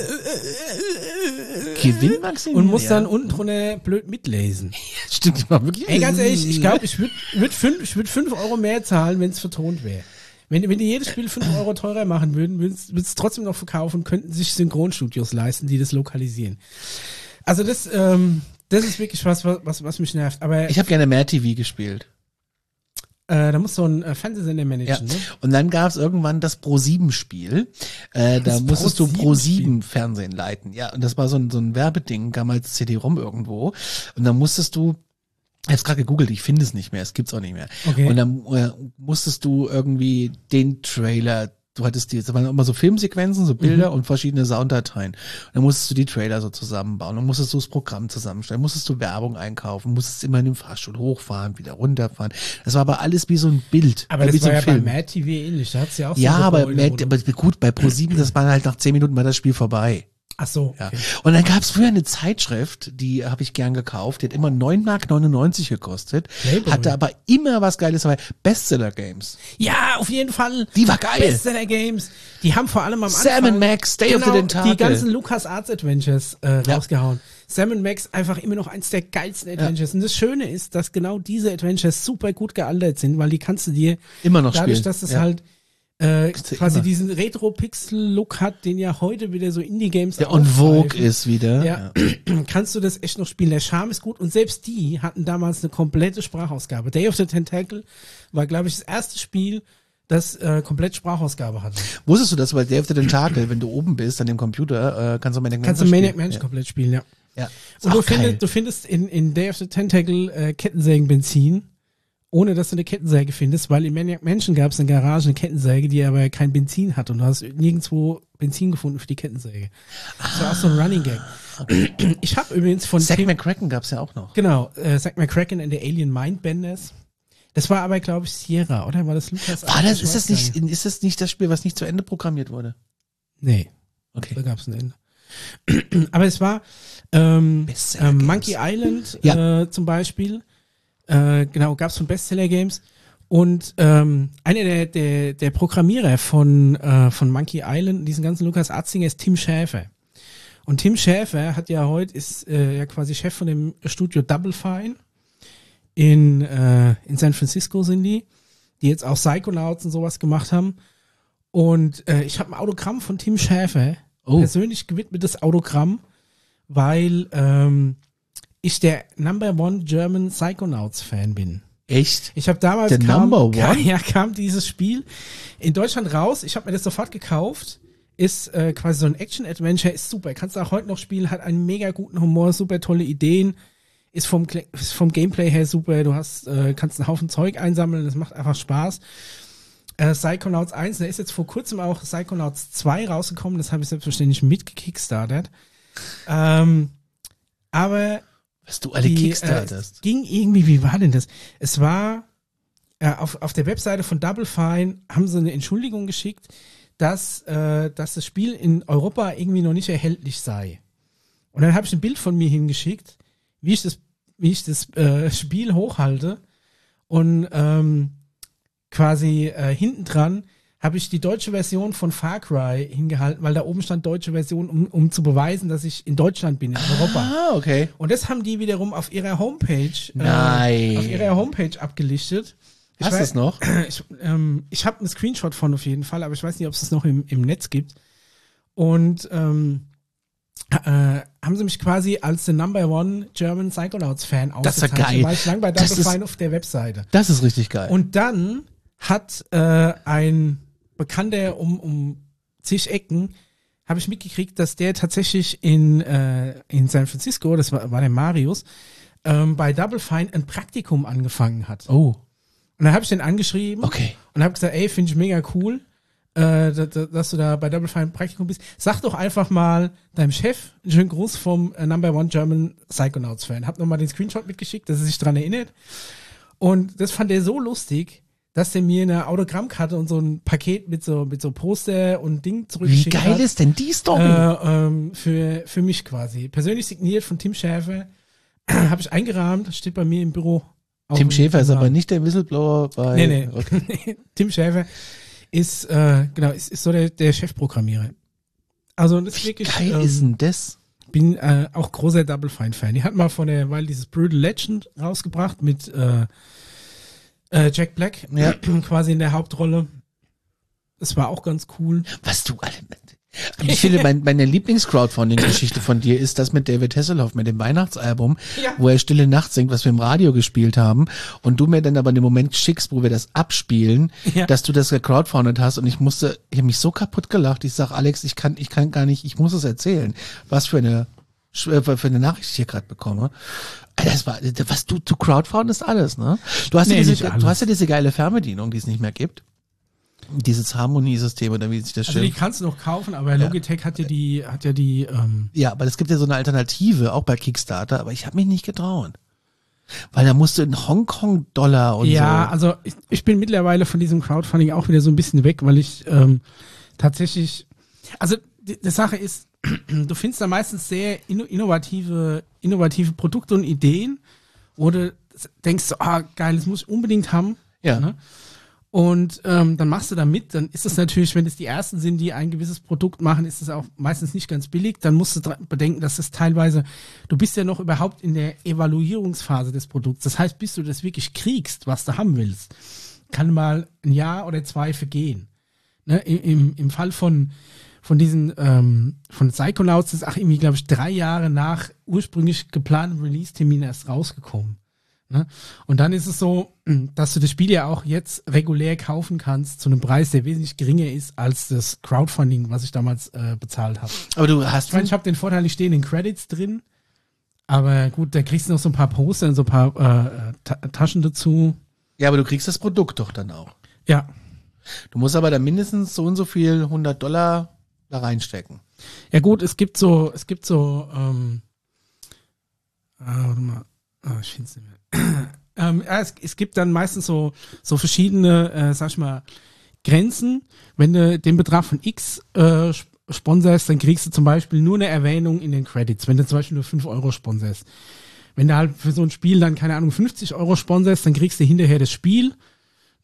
Gewinnmaximierung. und musst ja. dann unten drunter blöd mitlesen. Stimmt, ich mach wirklich. Ey, ganz ehrlich, ich glaube, ich würde würd fünf, ich würd fünf Euro mehr zahlen, wenn es vertont wäre. Wenn, wenn die jedes Spiel fünf Euro teurer machen würden, würden es trotzdem noch verkaufen, könnten sich Synchronstudios leisten, die das lokalisieren. Also das, ähm, das ist wirklich was, was, was mich nervt. Aber Ich habe gerne mehr T V gespielt. äh, da muss so ein äh, Fernsehsender Ja. managen, ne? Und dann gab es irgendwann das Pro sieben Spiel. Äh, da Das musstest du Pro Pro sieben sieben Fernsehen leiten. Ja, und das war so ein, so ein Werbeding, kam als C D-ROM irgendwo. Und dann musstest du, ich hab's gerade gegoogelt, ich finde es nicht mehr, es gibt's auch nicht mehr. Okay. Und dann äh, musstest du irgendwie den Trailer, du hattest die, das waren immer so Filmsequenzen, so Bilder und verschiedene Sounddateien. Und dann musstest du die Trailer so zusammenbauen, dann musstest du das Programm zusammenstellen, musstest du Werbung einkaufen, musstest immer in den Fahrstuhl hochfahren, wieder runterfahren. Das war aber alles wie so ein Bild. Aber wie das so war ein ja Film. bei Mad T V ähnlich, da hat's ja auch so Ja, aber, Gebäude, wo Mad, du- aber gut, bei Pro sieben, das war halt nach zehn Minuten war das Spiel vorbei. Ach so, Ja. okay. Und dann gab's früher eine Zeitschrift, die habe ich gern gekauft, die hat immer neun Mark neunundneunzig gekostet, Playboy. hatte aber immer was Geiles dabei, Bestseller Games. Ja, auf jeden Fall. Die war geil. Bestseller Games. Die haben vor allem am Sam Anfang and Max, Day of the genau, Tentacle. die ganzen Lucas Arts Adventures äh, Ja. rausgehauen. Sam and Max einfach immer noch eins der geilsten Adventures. Und das Schöne ist, dass genau diese Adventures super gut gealtert sind, weil die kannst du dir Immer noch dadurch, spielen. dass es Ja. halt äh, du quasi immer. diesen Retro-Pixel-Look hat, den ja heute wieder so Indie-Games Der on Vogue aufgreifen. ist wieder. Ja, kannst du das echt noch spielen. Der Charme ist gut und selbst die hatten damals eine komplette Sprachausgabe. Day of the Tentacle war, glaube ich, das erste Spiel, das äh, komplett Sprachausgabe hatte. Wusstest du das, bei Day of the Tentacle, wenn du oben bist an dem Computer, äh, kannst du Maniac Kannst du Mansion Maniac spielen. Mansion komplett spielen, ja. Ja. ja. Und Ist du auch geil. findest, du findest in, in Day of the Tentacle äh, Kettensägenbenzin, ohne dass du eine Kettensäge findest, weil in Maniac Mansion gab es eine Garage, eine Kettensäge, die aber kein Benzin hat und du hast nirgendwo Benzin gefunden für die Kettensäge. Das war auch so ein Running Gag. Ich habe übrigens von Zack Tim- McCracken gab's ja auch noch. Genau, äh, Zack McCracken and the Alien Mindbenders. Das war aber, glaube ich, Sierra, oder? War das Lucas? War das, Ich ist das weiß gar nicht, ist das nicht das Spiel, was nicht zu Ende programmiert wurde? Nee, Okay. da gab es ein Ende. Aber es war ähm, Bestseller ähm, Games. Monkey Island Ja. äh, zum Beispiel. Äh, genau, gab es von Bestseller Games. Und ähm, einer der, der, der Programmierer von, äh, von Monkey Island, diesen ganzen Lukas Arzinger, ist Tim Schäfer. Und Tim Schafer hat ja heute, ist äh, ja quasi Chef von dem Studio Double Fine. In, äh, in San Francisco sind die, die jetzt auch Psychonauts und sowas gemacht haben. Und äh, ich habe ein Autogramm von Tim Schafer, oh. persönlich gewidmetes Autogramm, weil ähm, ich der Number One German Psychonauts Fan bin. Echt? Ich habe damals der kam, Number One? Kam, ja, kam dieses Spiel in Deutschland raus. Ich habe mir das sofort gekauft. Ist äh, quasi so ein Action-Adventure, ist super. Kannst du auch heute noch spielen, hat einen mega guten Humor, super tolle Ideen. Ist vom, ist vom Gameplay her super. Du hast, äh, kannst einen Haufen Zeug einsammeln. Das macht einfach Spaß. Äh, Psychonauts eins, da ist jetzt vor kurzem auch Psychonauts zwei rausgekommen. Das habe ich selbstverständlich mitgekickstartet. Ähm, aber was du alle kickstartest. Äh, ging irgendwie, wie war denn das? Es war, äh, auf, auf der Webseite von Double Fine haben sie eine Entschuldigung geschickt, dass, äh, dass das Spiel in Europa irgendwie noch nicht erhältlich sei. Und dann habe ich ein Bild von mir hingeschickt, wie ich das, wie ich das äh, Spiel hochhalte und ähm, quasi äh, hinten dran habe ich die deutsche Version von Far Cry hingehalten, weil da oben stand deutsche Version, um, um zu beweisen, dass ich in Deutschland bin, in Europa. Ah, okay. Und das haben die wiederum auf ihrer Homepage, Nein. Äh, auf ihrer Homepage abgelichtet. Hast du es noch? Ich, ähm, ich habe einen Screenshot von auf jeden Fall, aber ich weiß nicht, ob es das noch im, im Netz gibt. Und ähm, äh, haben sie mich quasi als the Number One German Psychonauts Fan ausgezeichnet. Das ist geil. War ich lang bei Double Fine auf der Webseite. Das ist richtig geil. Und dann hat äh, ein Bekannter um, um zig Ecken, habe ich mitgekriegt, dass der tatsächlich in, äh, in San Francisco, das war, war der Marius, ähm, bei Double Fine ein Praktikum angefangen hat. Oh. Und dann habe ich den angeschrieben okay. und habe gesagt, ey, finde ich mega cool, äh, dass, dass du da bei Double Fine Praktikum bist. Sag doch einfach mal deinem Chef einen schönen Gruß vom äh, Number One German Psychonauts Fan. Hab nochmal den Screenshot mitgeschickt, dass er sich dran erinnert. Und das fand er so lustig, dass der mir eine Autogrammkarte und so ein Paket mit so mit so Poster und Ding zurückgeschickt hat. Wie geil hat. Ist denn die Story? Äh, ähm, für, für mich quasi. Persönlich signiert von Tim Schafer. Habe ich eingerahmt, steht bei mir im Büro. Tim Schafer ist aber nicht der Whistleblower bei... Nee, nee. Okay. Tim Schafer ist, äh, genau, ist, ist so der, der Chefprogrammierer. Also das ist Wie wirklich... geil ähm, ist denn das? Bin äh, auch großer Double Fine Fan. Die hat mal von der, weil dieses Brutal Legend rausgebracht mit äh, äh, Jack Black, ja. quasi in der Hauptrolle. Das war auch ganz cool. Was du alle... Ich finde, mein, meine Lieblings-Crowdfunding-Geschichte von dir ist das mit David Hasselhoff, mit dem Weihnachtsalbum, ja. wo er Stille Nacht singt, was wir im Radio gespielt haben, und du mir dann aber den Moment schickst, wo wir das abspielen, ja. dass du das gecrowdfundet hast, und ich musste, ich habe mich so kaputt gelacht, ich sag, Alex, ich kann, ich kann gar nicht, ich muss es erzählen, was für eine, für eine Nachricht ich hier gerade bekomme. Das war, was du, du crowdfundest alles, ne? Du hast, nee, ja diese, du hast ja diese geile Fernbedienung, die es nicht mehr gibt. Dieses Harmoniesystem oder wie sich das also schimpft. Die kannst du noch kaufen, aber Logitech ja. hat ja die, hat ja die, ähm ja, aber es gibt ja so eine Alternative, auch bei Kickstarter, aber ich habe mich nicht getraut. Weil da musst du in Hongkong-Dollar und ja, so. Ja, also ich, ich bin mittlerweile von diesem Crowdfunding auch wieder so ein bisschen weg, weil ich ähm, tatsächlich, also die, die Sache ist, du findest da meistens sehr innovative, innovative Produkte und Ideen, wo du denkst, so, ah, geil, das muss ich unbedingt haben. Ja. Ne? Und ähm, dann machst du da mit, dann ist es natürlich, wenn es die ersten sind, die ein gewisses Produkt machen, ist es auch meistens nicht ganz billig. Dann musst du bedenken, dass es teilweise, du bist ja noch überhaupt in der Evaluierungsphase des Produkts. Das heißt, bis du das wirklich kriegst, was du haben willst, kann mal ein Jahr oder zwei vergehen. Ne? Im, im Fall von, von diesen, ähm, von Psychonauts ist auch irgendwie, glaube ich, drei Jahre nach ursprünglich geplantem Release-Termin erst rausgekommen. Ne? Und dann ist es so, dass du das Spiel ja auch jetzt regulär kaufen kannst zu einem Preis, der wesentlich geringer ist als das Crowdfunding, was ich damals äh, bezahlt habe. Aber du hast... Ich meine, ich habe den Vorteil, ich stehe in den Credits drin, aber gut, da kriegst du noch so ein paar Poster und so ein paar äh, Ta- Taschen dazu. Ja, aber du kriegst das Produkt doch dann auch. Ja. Du musst aber dann mindestens so und so viel hundert Dollar da reinstecken. Ja gut, es gibt so, es gibt so, ähm, ah, warte mal, ah, ich finde es nicht mehr. ähm, ja, es, es gibt dann meistens so, so verschiedene, äh, sag ich mal, Grenzen. Wenn du den Betrag von X äh, sponsorst, dann kriegst du zum Beispiel nur eine Erwähnung in den Credits, wenn du zum Beispiel nur fünf Euro sponsorst. Wenn du halt für so ein Spiel dann, keine Ahnung, fünfzig Euro sponsorst, dann kriegst du hinterher das Spiel.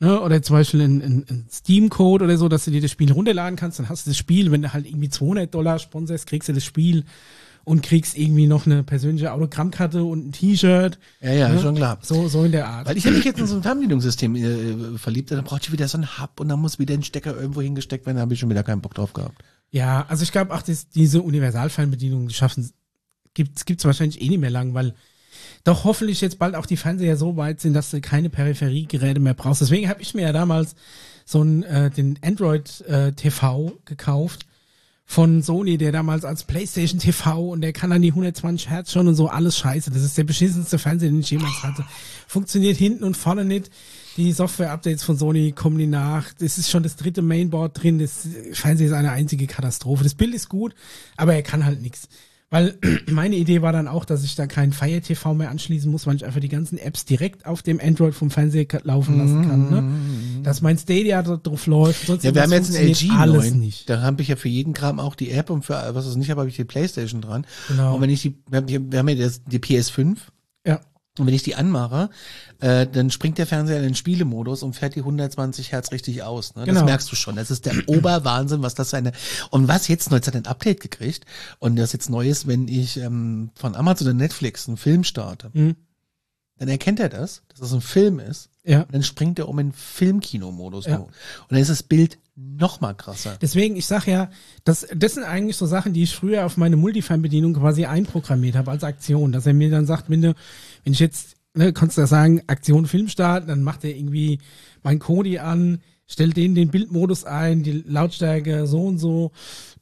Ne? Oder zum Beispiel ein, ein, ein Steam-Code oder so, dass du dir das Spiel runterladen kannst, dann hast du das Spiel, wenn du halt irgendwie zweihundert Dollar sponsorst, kriegst du das Spiel und kriegst irgendwie noch eine persönliche Autogrammkarte und ein T-Shirt. Ja, ja, ne? schon klar. So, so in der Art. Weil ich habe mich jetzt in so ein Fernbedienungssystem äh, verliebt, dann braucht ich wieder so einen Hub und dann muss wieder ein Stecker irgendwo hingesteckt werden, da habe ich schon wieder keinen Bock drauf gehabt. Ja, also ich glaube auch, dass diese Universalfernbedienung schaffen, gibt es wahrscheinlich eh nicht mehr lang, weil doch hoffentlich jetzt bald auch die Fernseher so weit sind, dass du keine Peripheriegeräte mehr brauchst. Deswegen habe ich mir ja damals so einen, äh, den Android äh, T V gekauft von Sony, der damals als PlayStation T V und der kann dann die hundertzwanzig Hertz schon und so, alles scheiße. Das ist der beschissenste Fernseher, den ich jemals hatte. Funktioniert hinten und vorne nicht. Die Software-Updates von Sony kommen nie nach. Das ist schon das dritte Mainboard drin. Das Fernseher ist eine einzige Katastrophe. Das Bild ist gut, aber er kann halt nichts. Weil meine Idee war dann auch, dass ich da keinen Fire T V mehr anschließen muss, weil ich einfach die ganzen Apps direkt auf dem Android vom Fernseher laufen lassen kann. Ne? Dass mein Stadia da drauf läuft. Sonst Ja, wir haben jetzt einen L G alles neun. nicht. Da habe ich ja für jeden Kram auch die App und für was es nicht habe, habe ich die PlayStation dran. Genau. Und wenn ich die, wir haben, wir haben ja das, die P S fünf. Ja. Und wenn ich die anmache, äh, dann springt der Fernseher in den Spielemodus und fährt die hundertzwanzig Hertz richtig aus. Ne? Das Genau. merkst du schon. Das ist der Oberwahnsinn, was das eine. Und was jetzt neu, jetzt hat er ein Update gekriegt. Und das jetzt neu ist, wenn ich ähm, von Amazon oder Netflix einen Film starte, Mhm. dann erkennt er das, dass das ein Film ist. Ja. Und dann springt er um in Filmkinomodus. Ja. Und dann ist das Bild noch mal krasser. Deswegen, ich sag ja, das, das sind eigentlich so Sachen, die ich früher auf meine Multifern-Bedienung quasi einprogrammiert habe als Aktion, dass er mir dann sagt, wenn du, wenn ich jetzt, ne, kannst du da sagen, Aktion Film starten, dann macht er irgendwie mein Kodi an, stellt den den Bildmodus ein, die Lautstärke so und so.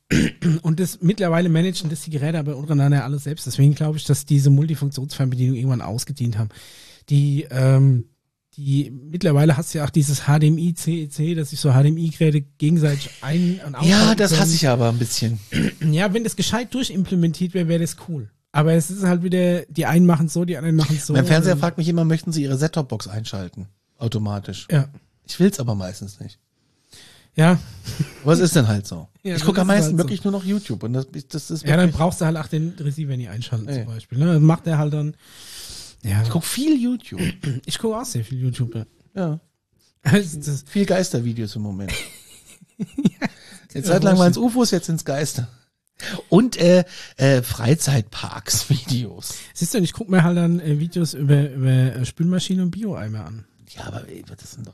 Und das mittlerweile managen das die Geräte aber untereinander alles selbst. Deswegen glaube ich, dass diese Multifunktionsfernbedienung irgendwann ausgedient haben. Die, ähm, die, mittlerweile hast du ja auch dieses H D M I C E C, dass sich so H D M I-Geräte gegenseitig ein- und ausschalten Ja, das können. hasse ich aber ein bisschen. Ja, wenn das gescheit durchimplementiert wäre, wäre das cool. Aber es ist halt wieder, die einen machen es so, die anderen machen es so. Mein Fernseher Und- fragt mich immer, möchten Sie Ihre Set-Top-Box einschalten? Automatisch. Ja. Ich will's aber meistens nicht. Ja. Aber es ist dann halt so. Ja, ich dann gucke am ist es meisten halt so. wirklich nur noch YouTube und das, das ist Ja, dann wirklich, brauchst du halt auch den Receiver nicht einschalten Nee. zum Beispiel. Ne? Dann macht er halt dann. Ja, ich gucke viel YouTube. ich gucke auch sehr viel YouTube. Ja. Ja. Also das, Viel Geistervideos im Moment. Jetzt Zeit lang waren es U F Os, jetzt sind's Geister. Und äh, äh, Freizeitparks-Videos. siehst du, ich gucke mir halt dann äh, Videos über, über äh, Spülmaschinen und Bio-Eimer an. Ja, aber ey, das sind doch.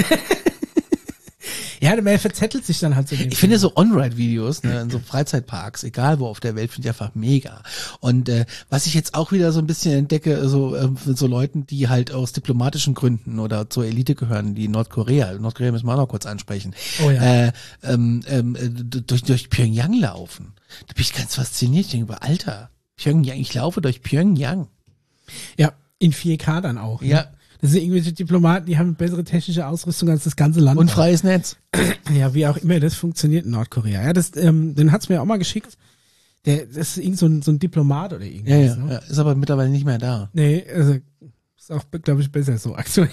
Ja, man verzettelt sich dann halt so. Ich finde so On-Ride-Videos, ne, in so Freizeitparks, egal wo auf der Welt, finde ich einfach mega. Und äh, was ich jetzt auch wieder so ein bisschen entdecke, so äh, so Leuten, die halt aus diplomatischen Gründen oder zur Elite gehören, die Nordkorea, Nordkorea müssen wir auch noch kurz ansprechen, Oh ja. äh, ähm, ähm, äh, durch durch Pyongyang laufen. Da bin ich ganz fasziniert. Ich denke, über Alter, Pyongyang, ich laufe durch Pyongyang. Ja, in vier K dann auch. Ja. Ne? Das sind irgendwelche Diplomaten, die haben bessere technische Ausrüstung als das ganze Land. Und freies Netz. Ja, wie auch immer das funktioniert in Nordkorea. Ja, das, ähm, den hat's mir auch mal geschickt. Der, das ist irgend so ein, so ein Diplomat oder irgendwas. Ja, ja, Ne? ja, ist aber mittlerweile nicht mehr da. Nee, also ist auch, glaube ich, besser so aktuell.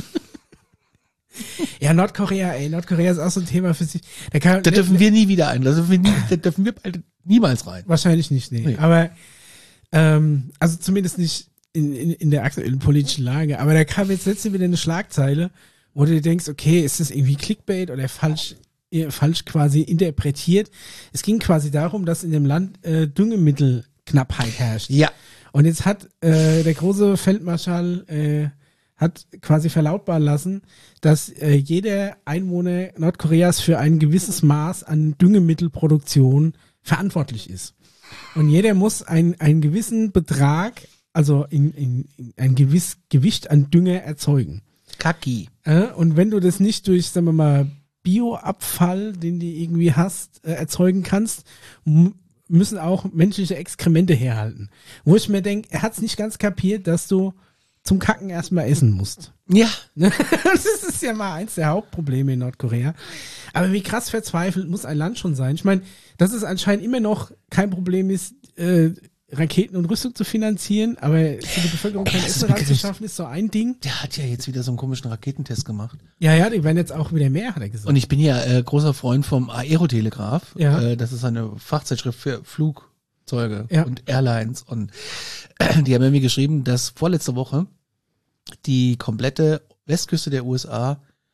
Ja, Nordkorea, ey, Nordkorea ist auch so ein Thema für sich. Da, kann, Da dürfen wir nie wieder ein. Da dürfen wir, nie, da dürfen wir beide niemals rein. Wahrscheinlich nicht, nee. Nee. Aber, ähm, also zumindest nicht in, in, in der aktuellen politischen Lage. Aber da kam jetzt letztens wieder eine Schlagzeile, wo du dir denkst, okay, ist das irgendwie Clickbait oder falsch, äh, falsch quasi interpretiert? Es ging quasi darum, dass in dem Land äh, Düngemittelknappheit herrscht. Ja. Und jetzt hat äh, der große Feldmarschall äh, hat quasi verlautbaren lassen, dass äh, jeder Einwohner Nordkoreas für ein gewisses Maß an Düngemittelproduktion verantwortlich ist. Und jeder muss ein, einen gewissen Betrag, also in, in, in ein gewiss Gewicht an Dünger erzeugen. Kaki. Äh, und wenn du das nicht durch, sagen wir mal, Bioabfall, den du irgendwie hast, äh, erzeugen kannst, m- müssen auch menschliche Exkremente herhalten. Wo ich mir denke, er hat es nicht ganz kapiert, dass du zum Kacken erstmal essen musst. Ja. Das ist ja mal eins der Hauptprobleme in Nordkorea. Aber wie krass verzweifelt muss ein Land schon sein? Ich meine, dass es anscheinend immer noch kein Problem ist, äh, Raketen und Rüstung zu finanzieren, aber für die Bevölkerung kein Das ist Essen wirklich- ranzuschaffen, ist so ein Ding. Der hat ja jetzt wieder so einen komischen Raketentest gemacht. Ja, ja, die werden jetzt auch wieder mehr, hat er gesagt. Und ich bin ja äh, großer Freund vom Aerotelegraph. Ja. Äh, das ist eine Fachzeitschrift für Flugzeuge Ja. und Airlines. Und äh, die haben mir geschrieben, dass vorletzte Woche die komplette Westküste der U S A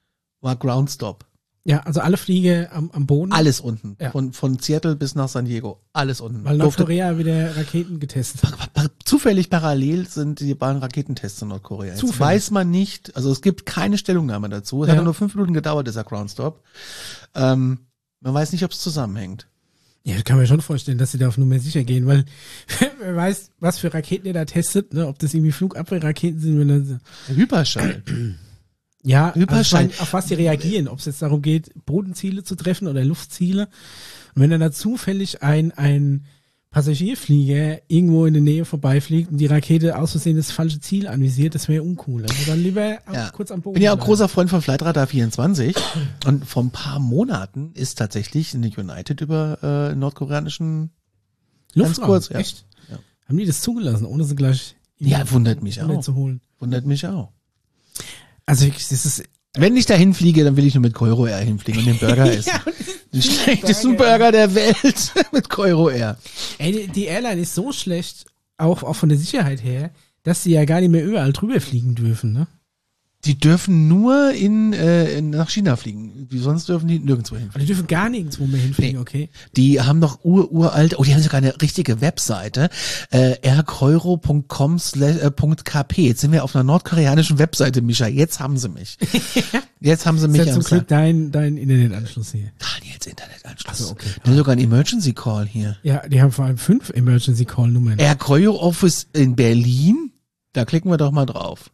war Ground Stop. Ja, also alle Fliege am, am Boden. Alles unten. Ja. Von, von Seattle bis nach San Diego. Alles unten. Weil Durfte- Nordkorea wieder Raketen getestet hat. Pa- pa- Zufällig parallel sind die beiden Raketentests in Nordkorea. Jetzt Zufällig. weiß man nicht, also es gibt keine Stellungnahme dazu. Es Ja. hat nur fünf Minuten gedauert, dieser Groundstop. Ähm, man weiß nicht, ob es zusammenhängt. Ja, ich kann mir schon vorstellen, dass sie da auf Nummer sicher gehen, weil wer weiß, was für Raketen ihr da testet, ne? Ob das irgendwie Flugabwehrraketen sind, wenn dann so. Hyperschall. Ja, also ich Überschein- mein, auf was die reagieren, ob es jetzt darum geht, Bodenziele zu treffen oder Luftziele. Und wenn dann da zufällig ein, ein Passagierflieger irgendwo in der Nähe vorbeifliegt und die Rakete aus Versehen das falsche Ziel anvisiert, das wäre uncool. Also dann lieber Ja. kurz am Boden Bin ja auch bleiben. großer Freund von Flightradar vierundzwanzig und vor ein paar Monaten ist tatsächlich eine United über äh, nordkoreanischen Luftraum, ganz kurz, ja. echt? Ja. Haben die das zugelassen, ohne sie gleich Ja, wundert mich auch. zu holen? Wundert mich auch. Also wirklich, das ist Wenn ich da hinfliege, dann will ich nur mit Coiro Air hinfliegen und den Burger essen. Ja, Den schlechtesten Burger der Welt mit Coiro Air. ey, die, die Airline ist so schlecht, auch, auch von der Sicherheit her, dass sie ja gar nicht mehr überall drüber fliegen dürfen, ne? Die dürfen nur in, äh, in nach China fliegen. Wie sonst dürfen die nirgendwo hin. Aber die dürfen gar nirgendwo mehr hinfliegen, Nee. okay? Die haben noch ur, uralt, oh, die haben sogar eine richtige Webseite, äh, aircoiro punkt com slash k p. Jetzt sind wir auf einer nordkoreanischen Webseite, Micha. Jetzt haben sie mich. Jetzt haben sie Das mich ist ja am zum Glück dein, dein Internetanschluss hier. Daniels Internetanschluss. Ach so, okay. Die haben sogar einen Emergency Call hier. Ja, die haben vor allem fünf Emergency Call Nummern. Air Coiro Office in Berlin. Da klicken wir doch mal drauf.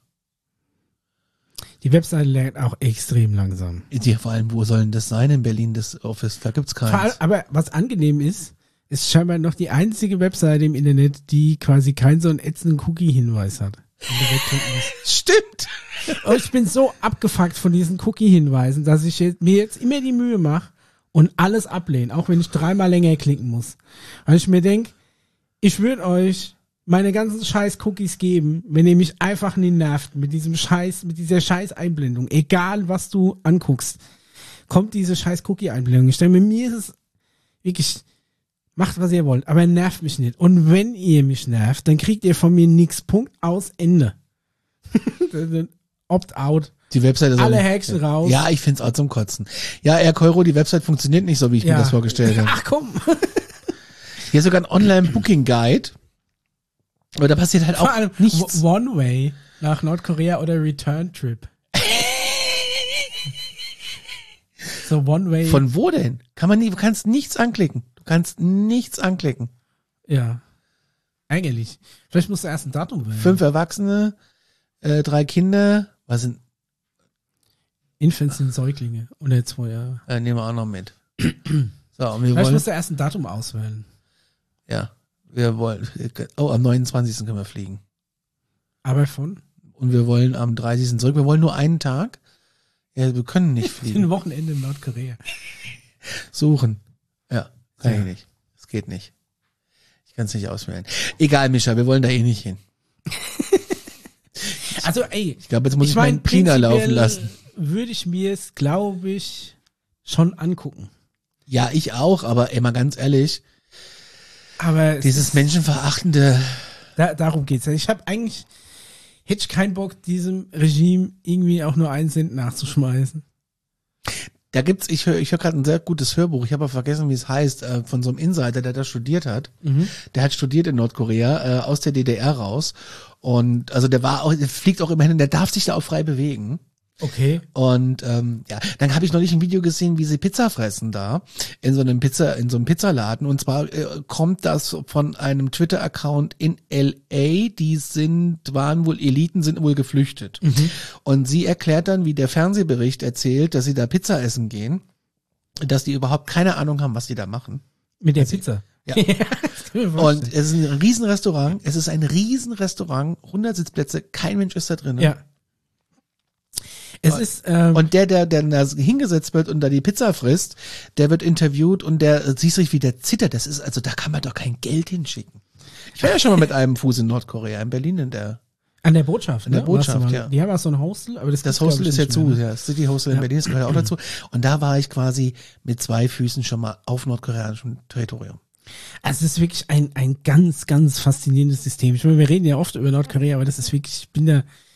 Die Webseite lernt auch extrem langsam. Die, vor allem, wo soll denn das sein in Berlin, das Office? Da gibt's Vor allem, keins. aber was angenehm ist, ist scheinbar noch die einzige Webseite im Internet, die quasi keinen so einen ätzenden Cookie-Hinweis hat. Stimmt. Und ich bin so abgefuckt von diesen Cookie-Hinweisen, dass ich jetzt, mir jetzt immer die Mühe mache und alles ablehne, auch wenn ich dreimal länger klicken muss. Weil ich mir denke, ich würde euch meine ganzen scheiß Cookies geben, wenn ihr mich einfach nie nervt mit diesem Scheiß, mit dieser scheiß Einblendung. Egal, was du anguckst, kommt diese scheiß Cookie-Einblendung. Ich denke mir, mir ist es wirklich, macht, was ihr wollt, aber nervt mich nicht. Und wenn ihr mich nervt, dann kriegt ihr von mir nix. Punkt aus Ende. Opt-out. Die Webseite ist Alle auch nicht- Häkchen raus. Ja, ich find's auch zum Kotzen. Ja, Air Coiro, die Website funktioniert nicht so, wie ich mir das vorgestellt habe. Ach komm. Hier ist sogar ein Online-Booking-Guide. Aber da passiert halt Vor auch allem nichts. One-Way nach Nordkorea oder Return-Trip. So One-Way. Von wo denn? Kann man nie, du kannst nichts anklicken. Du kannst nichts anklicken. Ja. Eigentlich. Vielleicht musst du erst ein Datum wählen. Fünf Erwachsene, äh, drei Kinder, was sind, Infants sind Säuglinge. Unter zwei Jahre. äh, nehmen wir auch noch mit. So, und wir Vielleicht wollen, musst du erst ein Datum auswählen. ja, wir wollen, oh, am neunundzwanzigsten können wir fliegen. Aber von? Und wir wollen am dreißigsten zurück. Wir wollen nur einen Tag. Ja, wir können nicht Ein fliegen. Wochenende in Nordkorea. Suchen. Ja, kann Ja. ich nicht. Es geht nicht. Ich kann es nicht auswählen. Egal, Micha, wir wollen da eh nicht hin. Also, ey. Ich glaube, jetzt muss ich, mein, meinen Cleaner laufen prinzipiell lassen. Würde ich mir es, glaube ich, schon angucken. Ja, ich auch, aber ey, mal ganz ehrlich, Aber es dieses ist- menschenverachtende, Da, darum geht's ja. Ich habe eigentlich, hätte ich keinen Bock, diesem Regime irgendwie auch nur einen Cent nachzuschmeißen. da gibt's, ich höre ich hör gerade ein sehr gutes Hörbuch, ich habe aber vergessen, wie es heißt, äh, von so einem Insider, der da studiert hat. Der hat studiert in Nordkorea, äh, aus der D D R raus. Und also der war auch, der fliegt auch immerhin, der darf sich da auch frei bewegen. Okay. Und ähm, ja, dann habe ich neulich ein Video gesehen, wie sie Pizza fressen da in so einem Pizza in so einem Pizzaladen. Und zwar äh, kommt das von einem Twitter-Account in L A. Die sind waren wohl Eliten, sind wohl geflüchtet. Und sie erklärt dann, wie der Fernsehbericht erzählt, dass sie da Pizza essen gehen, dass die überhaupt keine Ahnung haben, was die da machen. Mit der Pizza. Ja. Das kann ich mir Und vorstellen. es ist ein Riesenrestaurant. Es ist ein Riesenrestaurant, hundert Sitzplätze, kein Mensch ist da drin. Ja. Es ist, ähm, Und der, der, der da hingesetzt wird und da die Pizza frisst, der wird interviewt und der äh, siehst du, wie der zittert. Das ist, also da kann man doch kein Geld hinschicken. Ich war ja schon mal mit einem Fuß in Nordkorea, in Berlin in der, an der Botschaft. an der ne? Botschaft, Warst du mal- ja. Die haben auch so ein Hostel, aber das, das gibt's, Hostel glaub ist ich, ja nicht zu, mehr, ne? ja, das City Hostel in Ja. Berlin, das gehört ja auch dazu. Und da war ich quasi mit zwei Füßen schon mal auf nordkoreanischem Territorium. Also es ist wirklich ein, ein ganz, ganz faszinierendes System. Ich meine, wir reden ja oft über Nordkorea, aber das ist wirklich, ich bin da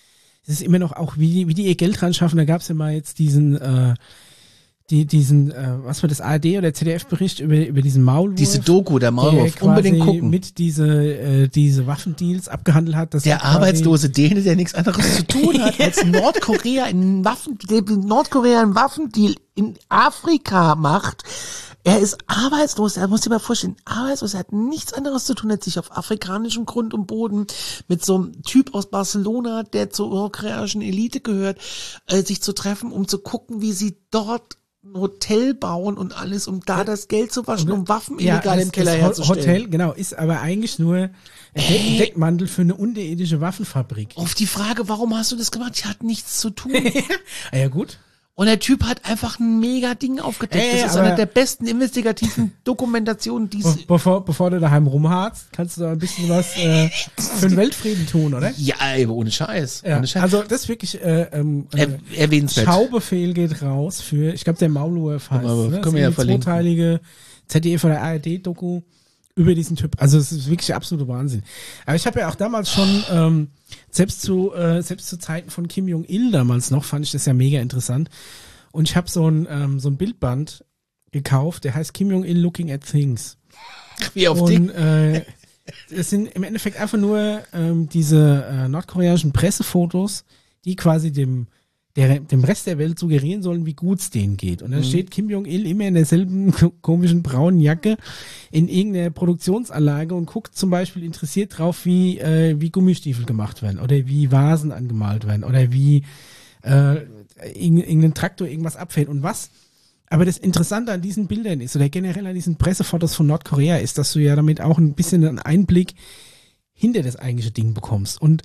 es ist immer noch auch, wie die, wie die ihr Geld dran schaffen. Da gab es ja mal jetzt diesen, äh, die, diesen, äh, was war das, A R D oder Z D F-Bericht über, über diesen Maulwurf. Diese Doku, der Maulwurf, der unbedingt quasi gucken. mit diese, äh, diese Waffendeals abgehandelt hat. Dass Der quasi- arbeitslose Däne, der nichts anderes zu tun hat, als Nordkorea einen Waffen, der Nordkorea einen Waffendeal in Afrika macht. Er ist arbeitslos, er muss dir mal vorstellen, arbeitslos, er hat nichts anderes zu tun, als sich auf afrikanischem Grund und Boden mit so einem Typ aus Barcelona, der zur nordkoreanischen Elite gehört, äh, sich zu treffen, um zu gucken, wie sie dort ein Hotel bauen und alles, um da das Geld zu waschen, um Waffen illegal das- im Keller das Ho- herzustellen. Hotel, genau, ist aber eigentlich nur ein Deck- Deckmantel für eine unterirdische Waffenfabrik. Auf die Frage, warum hast du das gemacht? Ich hatte nichts zu tun. Ah, ja gut. Und der Typ hat einfach ein mega Ding aufgedeckt. Ey, Das ist aber- eine der besten investigativen Dokumentationen, die es... Be bevor, bevor du daheim rumharzt, kannst du da ein bisschen was äh, für den Weltfrieden tun, oder? Ja, ey, ohne Scheiß. Ja, Ohne Scheiß. also das ist wirklich äh, ähm, äh, Er, erwähnenswert. Schaubefehl geht raus für, ich glaube der Maulwurf heißt, Aber ne? können Das wir ist ja eine verlinken. zweiteilige Z D F oder A R D-Doku über diesen Typ. Also es ist wirklich der absolute Wahnsinn. Aber ich habe ja auch damals schon, ähm, selbst zu äh, selbst zu Zeiten von Kim Jong-il damals noch, fand ich das ja mega interessant. Und ich habe so ein ähm, so ein Bildband gekauft, der heißt Kim Jong-il Looking at Things. Wie auf Und die... äh, es sind im Endeffekt einfach nur ähm, diese äh, nordkoreanischen Pressefotos, die quasi dem, der, dem Rest der Welt suggerieren sollen, wie gut es denen geht. Und dann Mhm. steht Kim Jong-il immer in derselben ko- komischen braunen Jacke in irgendeiner Produktionsanlage und guckt zum Beispiel interessiert drauf, wie, äh, wie Gummistiefel gemacht werden oder wie Vasen angemalt werden oder wie äh, irgend- irgendein Traktor irgendwas abfällt und was. Aber das Interessante an diesen Bildern ist, oder generell an diesen Pressefotos von Nordkorea ist, dass du ja damit auch ein bisschen einen Einblick hinter das eigentliche Ding bekommst. Und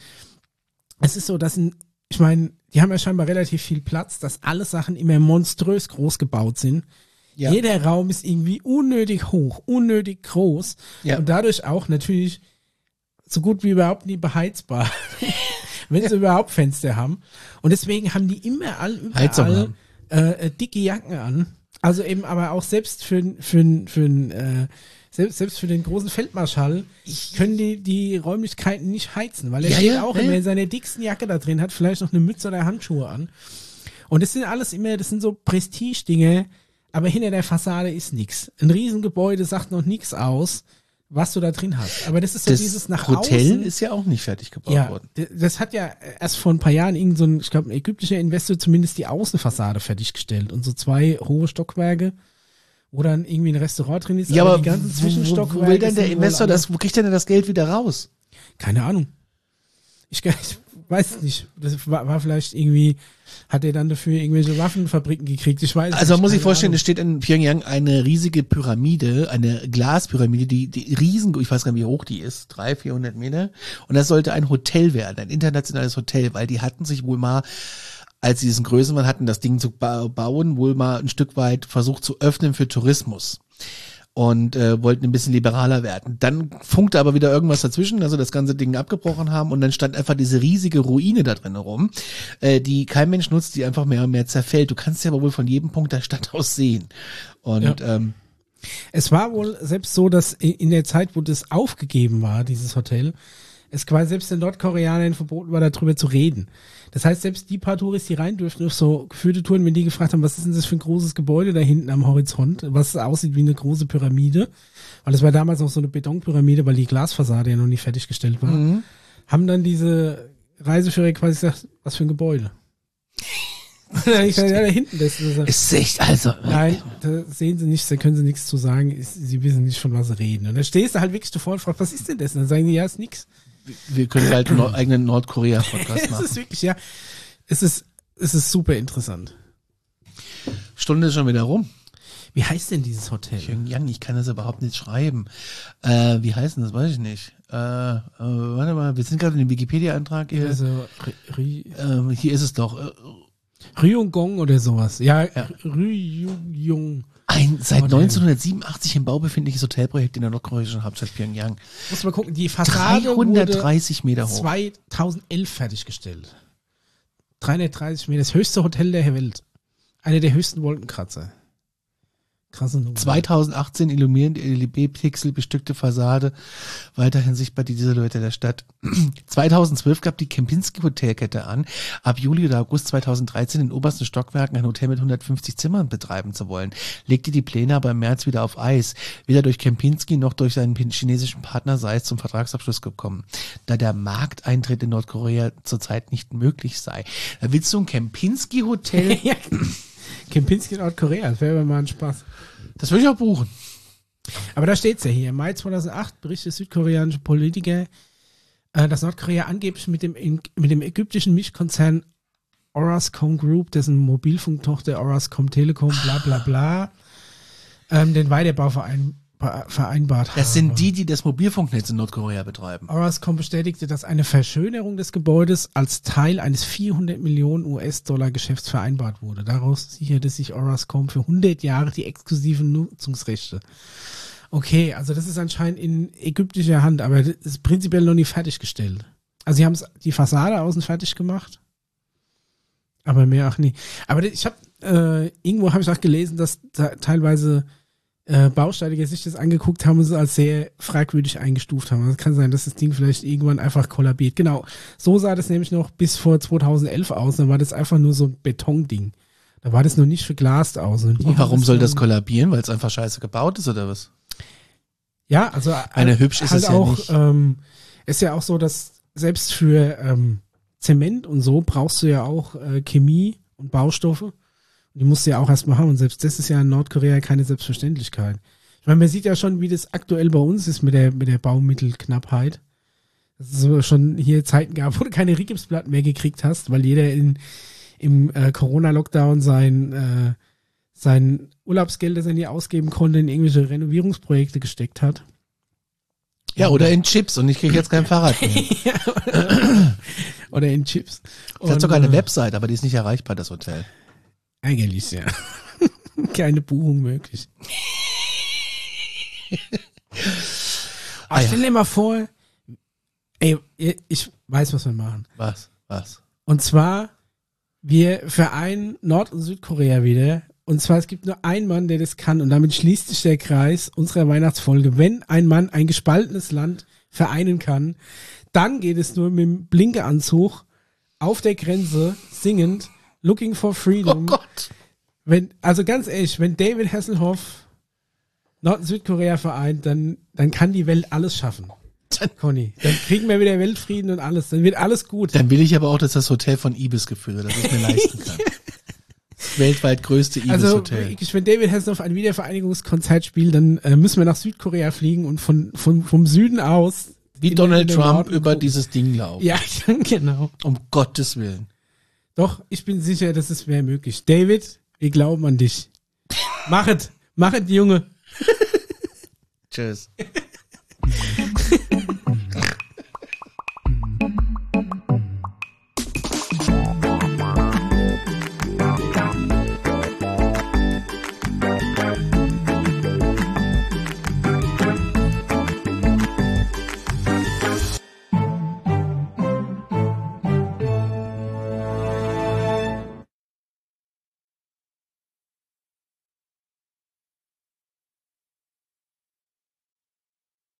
es ist so, dass, ein, ich meine, die haben ja scheinbar relativ viel Platz, dass alle Sachen immer monströs groß gebaut sind. Ja. Jeder Raum ist irgendwie unnötig hoch, unnötig groß Ja. und dadurch auch natürlich so gut wie überhaupt nie beheizbar, wenn sie überhaupt Fenster haben. Und deswegen haben die immer all, Heizung überall haben. äh, äh, dicke Jacken an. Also eben aber auch selbst für, für, für, äh, selbst, selbst für den großen Feldmarschall können die, die Räumlichkeiten nicht heizen, weil er Ja, steht ja, auch ja. immer in seiner dicksten Jacke da drin, hat vielleicht noch eine Mütze oder Handschuhe an. Und das sind alles immer, das sind so Prestige-Dinge, aber hinter der Fassade ist nichts. Ein Riesengebäude sagt noch nichts aus, was du da drin hast. Aber das ist so Das dieses nach Hotel außen. ist ja auch nicht fertig gebaut Ja, worden. d- das hat ja erst vor ein paar Jahren irgend so ein, ich glaube, ein ägyptischer Investor zumindest die Außenfassade fertiggestellt und so zwei hohe Stockwerke, wo dann irgendwie ein Restaurant drin ist. Ja, aber die ganzen wo, wo, Zwischenstockwerke wo will denn der sind wohl Investor alle- das, wo kriegt denn das Geld wieder raus? Keine Ahnung. Ich, ich weiß es nicht. Das war, war vielleicht irgendwie, hat er dann dafür irgendwelche Waffenfabriken gekriegt? Ich weiß es Also man nicht. muss sich Keine vorstellen, Ahnung. es steht in Pyongyang eine riesige Pyramide, eine Glaspyramide, die, die riesen, ich weiß gar nicht, wie hoch die ist, dreihundert, vierhundert Meter. Und das sollte ein Hotel werden, ein internationales Hotel, weil die hatten sich wohl mal, als sie diesen Größenwahn hatten, das Ding zu ba- bauen, wohl mal ein Stück weit versucht zu öffnen für Tourismus. Und äh, wollten ein bisschen liberaler werden. Dann funkte aber wieder irgendwas dazwischen, also das ganze Ding abgebrochen haben und dann stand einfach diese riesige Ruine da drin rum, äh, die kein Mensch nutzt, die einfach mehr und mehr zerfällt. Du kannst ja aber wohl von jedem Punkt der Stadt aus sehen. Und ähm, Es war wohl selbst so, dass i- in der Zeit, wo das aufgegeben war, dieses Hotel, es quasi selbst den Nordkoreanern verboten war, darüber zu reden. Das heißt, selbst die paar Touristen, die rein dürften auf so geführte Touren, wenn die gefragt haben, was ist denn das für ein großes Gebäude da hinten am Horizont, was aussieht wie eine große Pyramide, weil es war damals noch so eine Betonpyramide, weil die Glasfassade ja noch nicht fertiggestellt war, Mhm. haben dann diese Reiseführer quasi gesagt, was für ein Gebäude. Und dann hab ich gesagt, ja, da hinten, das ist ist echt, also. Nein, da sehen sie nichts, da können sie nichts zu sagen, ist- sie wissen nicht, von was sie reden. Und dann stehst du halt wirklich davor und fragst, was ist denn das? Und dann sagen die, ja, ist nix. Wir können bald einen eigenen Nordkorea-Podcast Es machen. ist wirklich, ja, es ist, es ist super interessant. Stunde ist schon wieder rum. Wie heißt denn dieses Hotel? Pyongyang, ich kann das überhaupt nicht schreiben. Äh, wie heißt denn das? Weiß ich nicht. Äh, äh, warte mal, wir sind gerade in dem Wikipedia-Eintrag hier. Also, Ry- Ähm, hier ist es doch. Äh, Ryongong oder sowas. Ja, Ja. Ryongong. Ein seit Hotel. neunzehnhundertsiebenundachtzig im Bau befindliches Hotelprojekt in der nordkoreanischen Hauptstadt Pyongyang. Muss mal gucken, die Fassade dreihundertdreißig Meter wurde hoch. zweitausendelf fertiggestellt. dreihundertdreißig Meter, das höchste Hotel der Welt. Einer der höchsten Wolkenkratzer. Krasse Nummer. zweitausendachtzehn illuminiert die L E D-Pixel bestückte Fassade, weiterhin sichtbar die Silhouette der Stadt. zweitausendzwölf gab die Kempinski Hotelkette an, ab Juli oder August zweitausenddreizehn in den obersten Stockwerken ein Hotel mit hundertfünfzig Zimmern betreiben zu wollen, legte die Pläne aber im März wieder auf Eis. Weder durch Kempinski noch durch seinen chinesischen Partner sei es zum Vertragsabschluss gekommen, da der Markteintritt in Nordkorea zurzeit nicht möglich sei. Da willst du ein Kempinski-Hotel? Ja. Kempinski in Nordkorea, das wäre mal ein Spaß. Das würde ich auch buchen. Aber da steht's ja hier. Im Mai zweitausendacht berichtet südkoreanische Politiker, äh, dass Nordkorea angeblich mit dem, mit dem ägyptischen Mischkonzern Orascom Group, dessen Mobilfunktochter Orascom Telekom, bla bla bla, ähm, den Weiterbau verein, vereinbart haben. Das sind die, die das Mobilfunknetz in Nordkorea betreiben. Orascom bestätigte, dass eine Verschönerung des Gebäudes als Teil eines vierhundert Millionen US-Dollar Geschäfts vereinbart wurde. Daraus sicherte sich Orascom für hundert Jahre die exklusiven Nutzungsrechte. Okay, also das ist anscheinend in ägyptischer Hand, aber das ist prinzipiell noch nicht fertiggestellt. Also sie haben die Fassade außen fertig gemacht, aber mehr auch nie. Aber ich habe äh, irgendwo habe ich auch gelesen, dass da teilweise Äh, Bausteiniger sich das angeguckt haben und es als sehr fragwürdig eingestuft haben. Es kann sein, dass das Ding vielleicht irgendwann einfach kollabiert. Genau, so sah das nämlich noch bis vor zweitausendelf aus. Dann war das einfach nur so ein Betonding. Da war das noch nicht verglast aus. Und, und warum soll das kollabieren? Weil es einfach scheiße gebaut ist oder was? Ja, also eine halt, hübsch ist halt es auch, ja nicht. Ähm, ist ja auch so, dass selbst für ähm, Zement und so brauchst du ja auch äh, Chemie und Baustoffe. Die musst du ja auch erstmal haben. Und selbst das ist ja in Nordkorea keine Selbstverständlichkeit. Ich meine, man sieht ja schon, wie das aktuell bei uns ist mit der, mit der Baumittelknappheit. Dass es so schon hier Zeiten gab, wo du keine Rigipsplatten mehr gekriegt hast, weil jeder in, im äh, Corona-Lockdown sein, äh, sein Urlaubsgeld, das er nie ausgeben konnte, in irgendwelche Renovierungsprojekte gesteckt hat. Ja, oder in Chips und ich kriege jetzt kein Fahrrad mehr. Ja, oder, oder in Chips. Es hat sogar eine Website, aber die ist nicht erreichbar, das Hotel. Eigentlich, ja. Keine Buchung möglich. Aber stell dir mal vor, ey, ich weiß, was wir machen. Was? Was? Und zwar, wir vereinen Nord- und Südkorea wieder. Und zwar, es gibt nur einen Mann, der das kann. Und damit schließt sich der Kreis unserer Weihnachtsfolge. Wenn ein Mann ein gespaltenes Land vereinen kann, dann geht es nur mit dem Blinkeanzug auf der Grenze singend Looking for Freedom. Oh Gott. Wenn, also ganz ehrlich, wenn David Hasselhoff Nord- und Südkorea vereint, dann, dann kann die Welt alles schaffen. Conny, dann kriegen wir wieder Weltfrieden und alles. Dann wird alles gut. Dann will ich aber auch, dass das Hotel von Ibis geführt wird, dass ich mir leisten kann. Das weltweit größte Ibis-Hotel. Also, wenn David Hasselhoff ein Wiedervereinigungskonzert spielt, dann äh, müssen wir nach Südkorea fliegen und von, von, vom Süden aus wie Donald Trump über dieses Ding laufen. Ja, genau. Um Gottes Willen. Doch, ich bin sicher, dass es wäre möglich. David, wir glauben an dich. Mach es. Mach es, Junge. Tschüss.